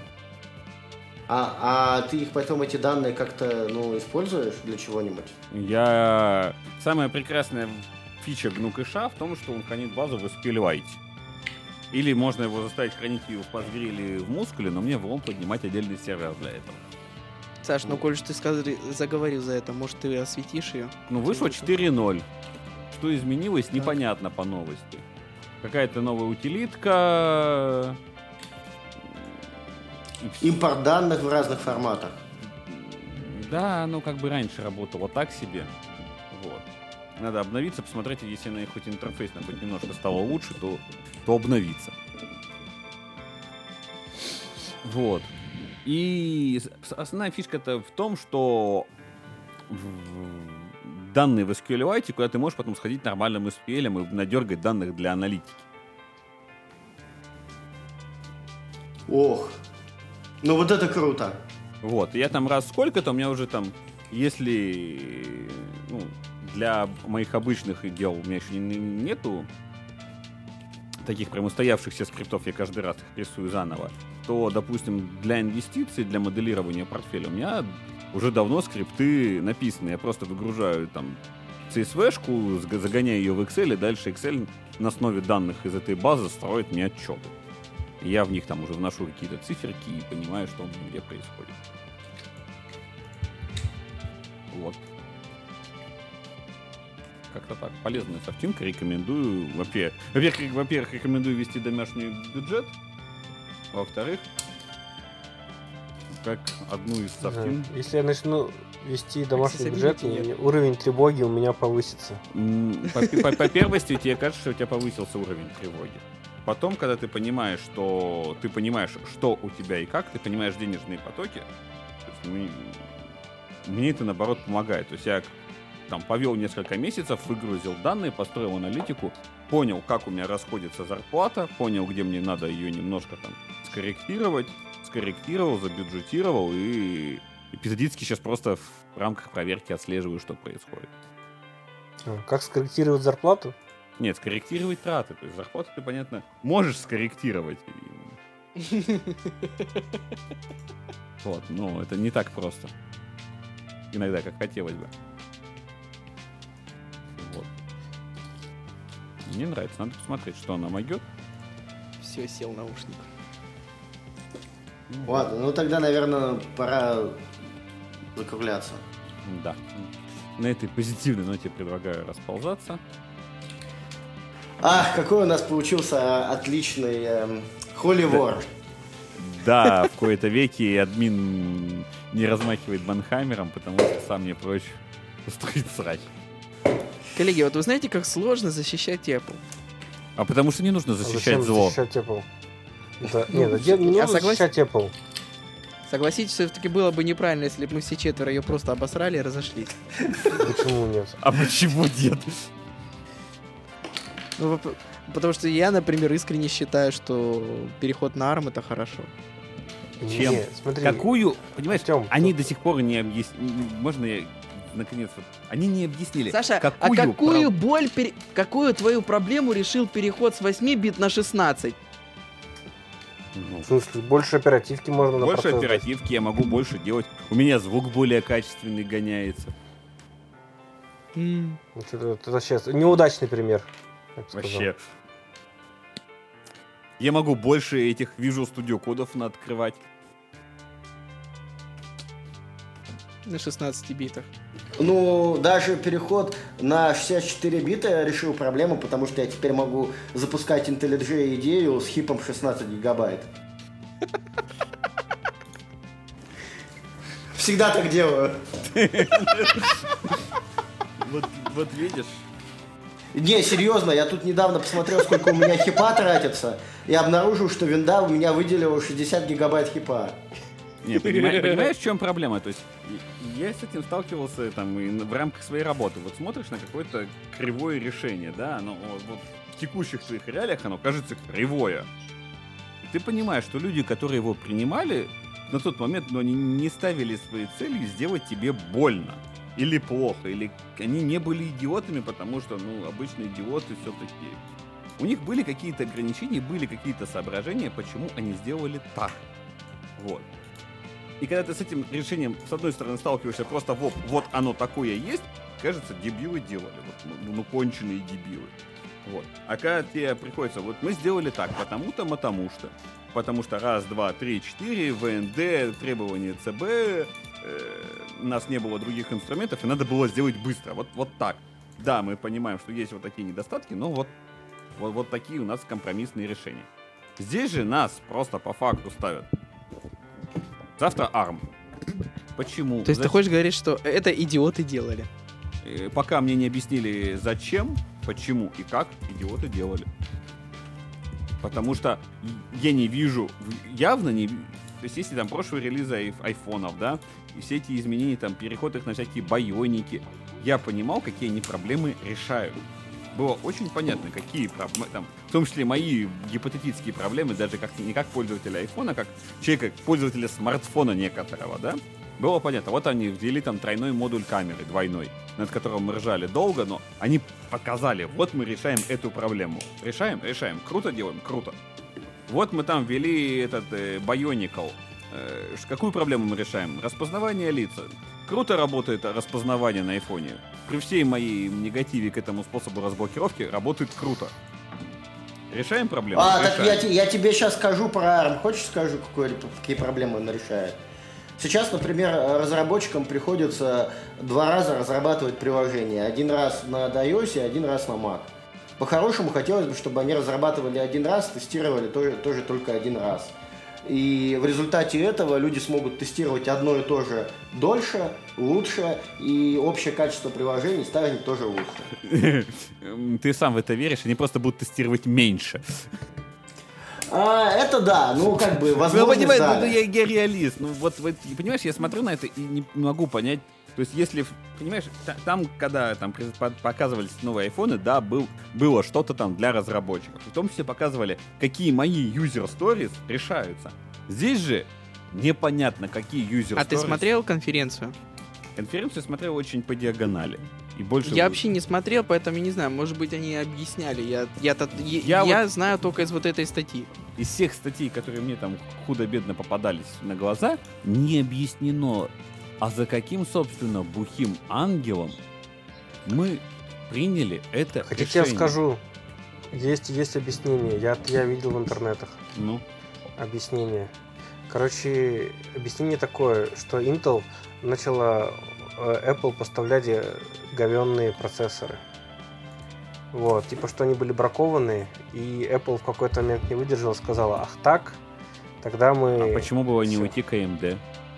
А ты их потом, эти данные, как-то, используешь для чего-нибудь? Самая прекрасная фича GNU Cache в том, что он хранит базу в SQLite. Или можно его заставить хранить ее в Postgre или в Muscle, но мне в ROM поднимать отдельный сервер для этого. Саш, ну коль ты заговорил за это, может ты осветишь ее? Ну, вышло 4.0. Что изменилось, непонятно по новости. Какая-то новая утилитка. Импорт данных в разных форматах. Да, как бы раньше работало так себе. Вот. Надо обновиться, посмотреть, если на хоть интерфейс хоть немножко стало лучше, то обновиться. Вот. И основная фишка-то в том, что данные в SQLite, куда ты можешь потом сходить нормальным SQL и надергать данных для аналитики. Ох. Ну вот это круто. Вот. И я там раз сколько-то, у меня уже там, если для моих обычных дел у меня еще нету таких прям устоявшихся скриптов, я каждый раз их рисую заново, то, допустим, для инвестиций, для моделирования портфеля у меня уже давно скрипты написаны. Я просто выгружаю там CSV-шку, загоняю ее в Excel, и дальше Excel на основе данных из этой базы строит мне отчеты. И я в них там уже вношу какие-то циферки и понимаю, что у меня где происходит. Вот. Как-то так. Полезная софтинка, рекомендую. Во-первых, рекомендую вести домашний бюджет. Во-вторых, как одну из софтин. Если я начну вести домашний бюджет, Accessibility уровень тревоги у меня повысится. По первости тебе кажется, что у тебя повысился уровень тревоги. Потом, когда ты понимаешь, что у тебя и как, ты понимаешь денежные потоки, мне это, наоборот, помогает. То есть я там повел несколько месяцев, выгрузил данные, построил аналитику, понял, как у меня расходится зарплата, понял, где мне надо ее немножко там скорректировал, забюджетировал и эпизодически сейчас просто в рамках проверки отслеживаю, что происходит. Как скорректировать зарплату? Нет, скорректировать траты. То есть зарплату ты, понятно, можешь скорректировать. Вот, но это не так просто. Иногда, как хотелось бы. Вот. Мне нравится, надо посмотреть, что она могет. Все, сел наушник. Ладно, ну тогда, наверное, пора закругляться. Да. На этой позитивной ноте предлагаю расползаться. Ах, какой у нас получился отличный Holy War. Да, в кои-то веки админ не размахивает банхаммером, потому что сам не прочь устроить срач. Коллеги, вот вы знаете, как сложно защищать Apple? А потому что не нужно защищать Зачем зло. защищать Apple? Нет, не нужно защищать Apple. Согласитесь, все-таки было бы неправильно, если бы мы все четверо ее просто обосрали и разошлись. Почему нет? А почему нет? Ну, потому что я, например, искренне считаю, что переход на ARM — это хорошо. Чем? Не, смотри, Какую, понимаешь, Артём, они до сих пор не объяснили. Можно я, наконец, они не объяснили. Саша, какую твою проблему решил переход с 8 бит на 16? в смысле, больше оперативки можно на Больше процессор. оперативки, я могу больше делать. У меня звук более качественный гоняется. Это сейчас неудачный пример. я бы сказал. Вообще. Я могу больше этих Visual Studio кодов открывать. На 16 битах. Ну, даже переход на 64 бита я решил проблему, потому что я теперь могу запускать IntelliJ идею с хипом 16 гигабайт. Всегда так делаю. Вот видишь? Не, серьезно, я тут недавно посмотрел, сколько у меня хипа тратится, и обнаружил, что винда у меня выделила 60 гигабайт хипа. Не, понимаешь, в чем проблема? То есть я с этим сталкивался там и в рамках своей работы. Вот смотришь на какое-то кривое решение, да, оно вот в текущих твоих реалиях оно кажется кривое. И ты понимаешь, что люди, которые его принимали на тот момент, но они не ставили своей целью сделать тебе больно или плохо, или они не были идиотами, потому что, обычные идиоты все-таки. У них были какие-то ограничения, были какие-то соображения, почему они сделали так. Вот. И когда ты с этим решением, с одной стороны, сталкиваешься просто вот оно такое есть, кажется, дебилы делали. Вот, конченые дебилы. Вот. А когда тебе приходится, вот мы сделали так, потому-то, потому что раз, два, три, четыре, ВНД, требования ЦБ, у нас не было других инструментов, и надо было сделать быстро. Вот так. Да, мы понимаем, что есть вот такие недостатки, но вот такие у нас компромиссные решения. Здесь же нас просто по факту ставят. Завтра ARM. Почему? То есть ты хочешь говорить, что это идиоты делали? Пока мне не объяснили, зачем, почему и как, идиоты делали. Потому что я не вижу, явно не вижу. То есть если там прошлые релизы айфонов, да, и все эти изменения, там, переход их на всякие байоники, я понимал, какие они проблемы решают. Было очень понятно, какие проблемы, там, в том числе мои гипотетические проблемы, даже не как пользователя айфона, а как человека, пользователя смартфона некоторого, да, было понятно. Вот они ввели там тройной модуль камеры, двойной, над которым мы ржали долго, но они показали, вот мы решаем эту проблему. Решаем? Круто делаем? Круто. Вот мы там ввели этот Bionicle. Какую проблему мы решаем? Распознавание лица. Круто работает распознавание на айфоне. При всей моей негативе к этому способу разблокировки работает круто. Решаем проблему? Так я тебе сейчас скажу про ARM. Хочешь скажу, какие проблемы он решает? Сейчас, например, разработчикам приходится 2 раза разрабатывать приложение. 1 раз на iOS и 1 раз на Mac. По-хорошему, хотелось бы, чтобы они разрабатывали 1 раз, тестировали тоже только 1 раз. И в результате этого люди смогут тестировать одно и то же дольше, лучше, и общее качество приложений станет тоже лучше. Ты сам в это веришь, они просто будут тестировать меньше. Это да, возможно, понимаешь, да. Я реалист. Понимаешь, я смотрю на это и не могу понять. То есть, если, понимаешь, там, когда показывались новые айфоны, да, было что-то там для разработчиков. В том числе показывали, какие мои user stories решаются. Здесь же непонятно, какие user stories. А ты смотрел конференцию? Конференцию смотрел очень по диагонали. И больше Я вообще не смотрел, поэтому не знаю. Может быть, они объясняли. Я знаю только из вот этой статьи. Из всех статей, которые мне там худо-бедно попадались на глаза, не объяснено, а за каким, собственно, бухим ангелом мы приняли это Хотите, решение. я скажу? Есть объяснение. Я видел в интернетах. Ну? Объяснение. Короче, объяснение такое, что Intel начала Apple поставлять говенные процессоры. Вот, типа, что они были бракованные, и Apple в какой-то момент не выдержала, сказала, ах так, тогда мы... А почему было не Всё. уйти к AMD?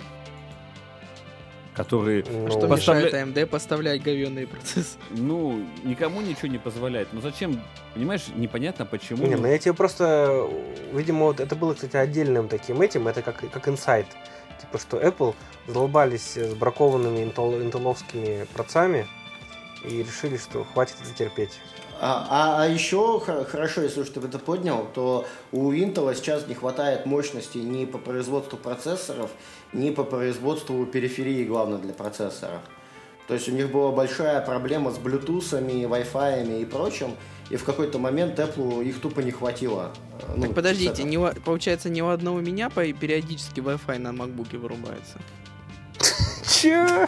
Которые... Что мешает AMD поставлять говенные процессы? Ну, никому ничего не позволяет. Ну зачем, понимаешь, непонятно почему. Не, ну я тебе просто... Видимо, вот это было, кстати, отдельным таким этим, это как инсайт. Типа, что Apple задолбались с бракованными интеловскими процессами и решили, что хватит это терпеть. А еще хорошо, если уж ты это поднял, то у Intel сейчас не хватает мощности ни по производству процессоров, ни по производству периферии, главное, для процессоров. То есть у них была большая проблема с Bluetooth'ами, Wi-Fi и прочим, и в какой-то момент Apple их тупо не хватило. Так подождите, получается, ни у одного меня периодически Wi-Fi на MacBook'е вырубается. Чё?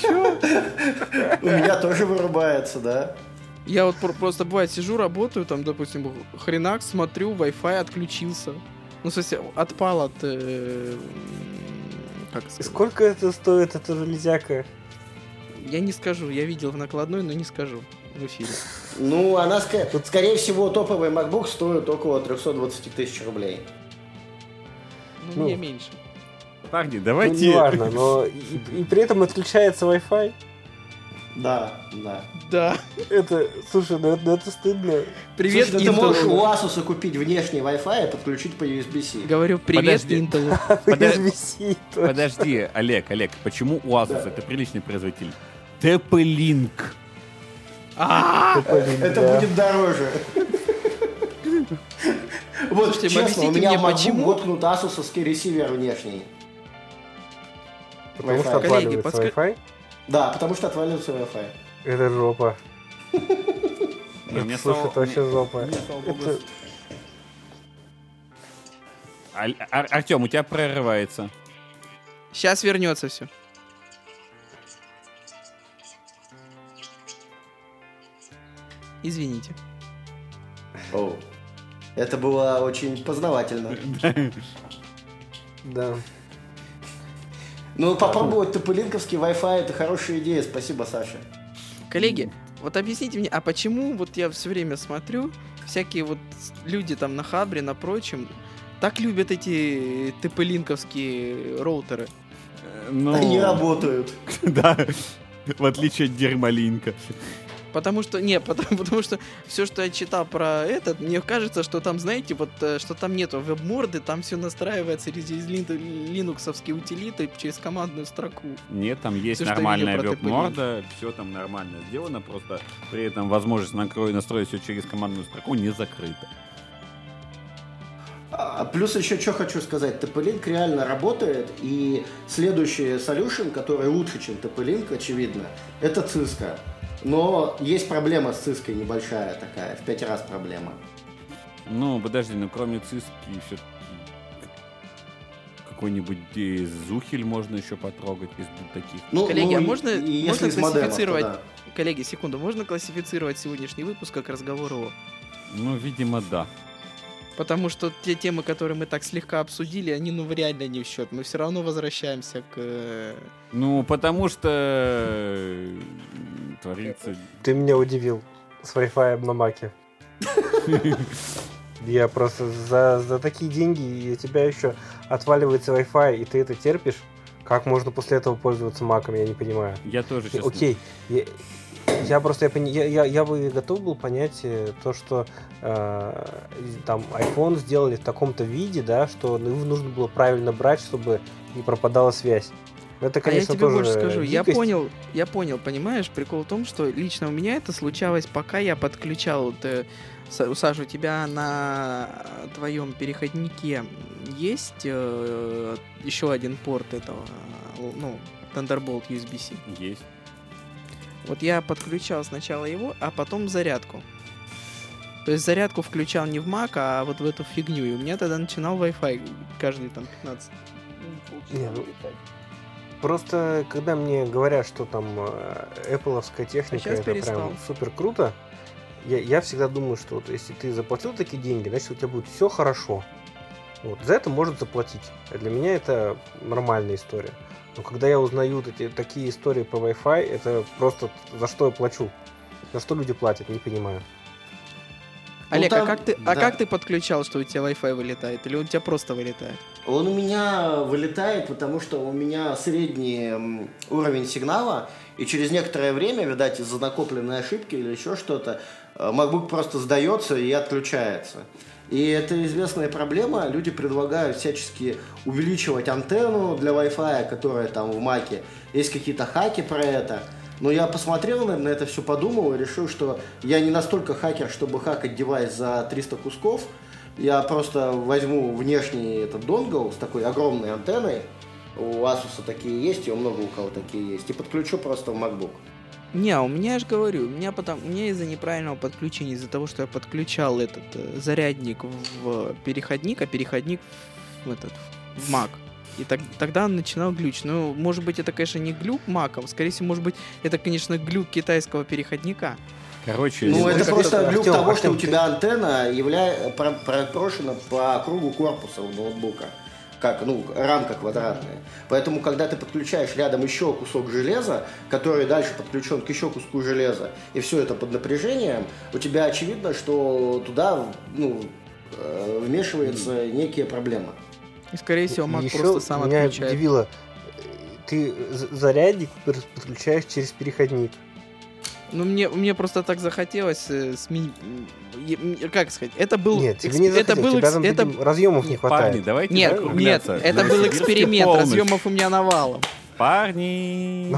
У меня тоже вырубается, да. Я вот просто бывает сижу, работаю, там, допустим, хренак, смотрю, Wi-Fi отключился. Ну, в смысле, отпал от... как И сказать? сколько это стоит, эта железяка? Я не скажу, я видел в накладной, но не скажу в эфире. Ну, она, скорее всего, топовый MacBook стоит около 320 тысяч рублей. Ну, мне меньше. Парни, Ну, давайте... неважно, но и при этом отключается Wi-Fi. Да. Да. Это, слушай, ну это стыдно. Привет, Слушай, ты Intel. можешь у Asus купить внешний Wi-Fi и подключить по USB-C. Говорю, привет, Подожди. Intel. USB-C, точно. Подожди, Олег, почему у Asus это приличный производитель? TP-Link. Это будет дороже. Вот, Слушайте, честно, у объясните меня мне, в MacBook почему- воткнут асусовский ресивер внешний. Потому что Wi-Fi. отваливается Коллеги, Wi-Fi. Да, потому что отвалился Wi-Fi. Это жопа. Не, мне Слушай, слава- это вообще жопа. мне, слава богу, Это- Артем, у тебя прорывается. Сейчас вернется все. Извините. Оу. Это было очень познавательно. Да. Ну, попробовать тополинковский Wi-Fi — это хорошая идея. Спасибо, Саша. Коллеги, вот объясните мне, а почему вот я все время смотрю, всякие вот люди там на Хабре, на прочем, так любят эти ТП-линковские роутеры? Ну, Они работают. Да, в отличие от дерьмалинка. Потому что все, что я читал про этот, мне кажется, что там, знаете, вот что там нету веб-морды, там все настраивается через линуксовские утилиты через командную строку. Нет, там есть Всё, что нормальная видел про веб-морда, все там нормально сделано, просто при этом возможность настроить все через командную строку не закрыта. Плюс еще что хочу сказать. TP-Link реально работает, и следующий solution, который лучше, чем TP-Link, очевидно, это Cisco. Но есть проблема с Cisco небольшая такая, в 5 раз проблема. Ну, подожди, кроме циски все-таки какой-нибудь Зухель можно еще потрогать из таких. Коллеги, а и можно если из модемов, то классифицировать... да. Коллеги, секунду, можно классифицировать сегодняшний выпуск как разговор о... Ну, видимо, да. Потому что те темы, которые мы так слегка обсудили, они, реально не в счет. Мы все равно возвращаемся к... Ну, потому что творится... Ты меня удивил с Wi-Fi на Маке. Я просто за такие деньги, и у тебя еще отваливается Wi-Fi, и ты это терпишь? Как можно после этого пользоваться маком, я не понимаю. Я тоже, честно. Окей, я бы готов был понять то, что там iPhone сделали в таком-то виде, да, что его нужно было правильно брать, чтобы не пропадала связь. Это, конечно, я тебе тоже больше скажу, дикость. я понял, понимаешь, прикол в том, что лично у меня это случалось, пока я подключал, Саша, у тебя на твоем переходнике есть еще один порт этого, Thunderbolt USB-C? Есть. Вот я подключал сначала его, а потом зарядку. То есть зарядку включал не в Mac, а вот в эту фигню. И у меня тогда начинал Wi-Fi каждый там 15 минут. Просто, когда мне говорят, что там Apple-овская техника, это прям супер круто, я всегда думаю, что вот, если ты заплатил такие деньги, значит, у тебя будет все хорошо. Вот, за это можно заплатить. А для меня это нормальная история. Но когда я узнаю такие истории про Wi-Fi, это просто за что я плачу? За что люди платят, не понимаю. Олег, как ты подключал, что у тебя Wi-Fi вылетает? Или он у тебя просто вылетает? Он у меня вылетает, потому что у меня средний уровень сигнала, и через некоторое время, видать, из-за накопленной ошибки или еще что-то, MacBook просто сдается и отключается. И это известная проблема. Люди предлагают всячески увеличивать антенну для Wi-Fi, которая там в Маке. Есть какие-то хаки про это. Но я посмотрел на это все, подумал и решил, что я не настолько хакер, чтобы хакать девайс за 300 кусков. Я просто возьму внешний этот донгл с такой огромной антенной. У Asus такие есть, и у много у кого такие есть. И подключу просто в MacBook. Не, у меня, я же говорю, у меня из-за неправильного подключения, из-за того, что я подключал этот зарядник в переходник, а переходник в Mac. И тогда он начинал глюч. Ну, может быть, это, конечно, не глюк Mac'ов, скорее всего, может быть, это, конечно, глюк китайского переходника. Короче, это просто глюк того, что у тебя антенна прошена по кругу корпуса у ноутбука. Рамка квадратная. Поэтому, когда ты подключаешь рядом еще кусок железа, который дальше подключен к еще куску железа, и все это под напряжением, у тебя очевидно, что туда вмешивается некие проблемы. И, скорее всего, Mac еще просто сам меня отключает. Удивило, ты зарядник подключаешь через переходник. Ну, мне просто так захотелось сменить. Как сказать? Это был... Нет, тебе не захотелось, тебя там разъемов не хватает. Парни, давайте Нет, это был эксперимент, разъемов у меня навалом. Парни!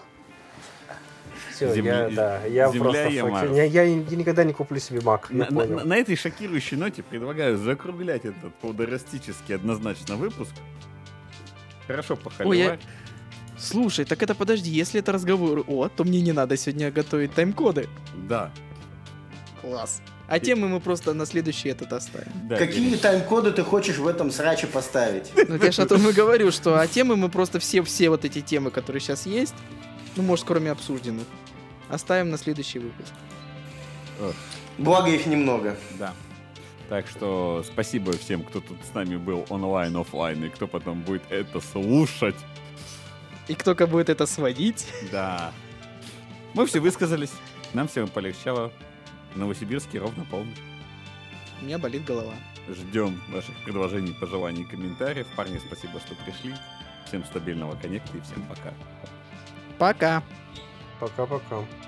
Все, я просто я никогда не куплю себе Mac. На этой шокирующей ноте предлагаю закруглять этот подорастический однозначно выпуск. Хорошо похоливать. Слушай, так это подожди, если это разговор то мне не надо сегодня готовить тайм-коды. Да. Класс. А темы мы просто на следующий этот оставим. Да, какие тайм-коды ты хочешь в этом сраче поставить? Ну, я же о том и говорю, что темы мы просто все вот эти темы, которые сейчас есть, может, кроме обсужденных, оставим на следующий выпуск. Благо их немного. Да. Так что спасибо всем, кто тут с нами был онлайн, офлайн, и кто потом будет это слушать. И кто-то будет это сводить. Да. Мы все высказались. Нам всем полегчало. В Новосибирске ровно полночь. У меня болит голова. Ждем ваших предложений, пожеланий, комментариев. Парни, спасибо, что пришли. Всем стабильного коннекта и всем пока. Пока. Пока-пока.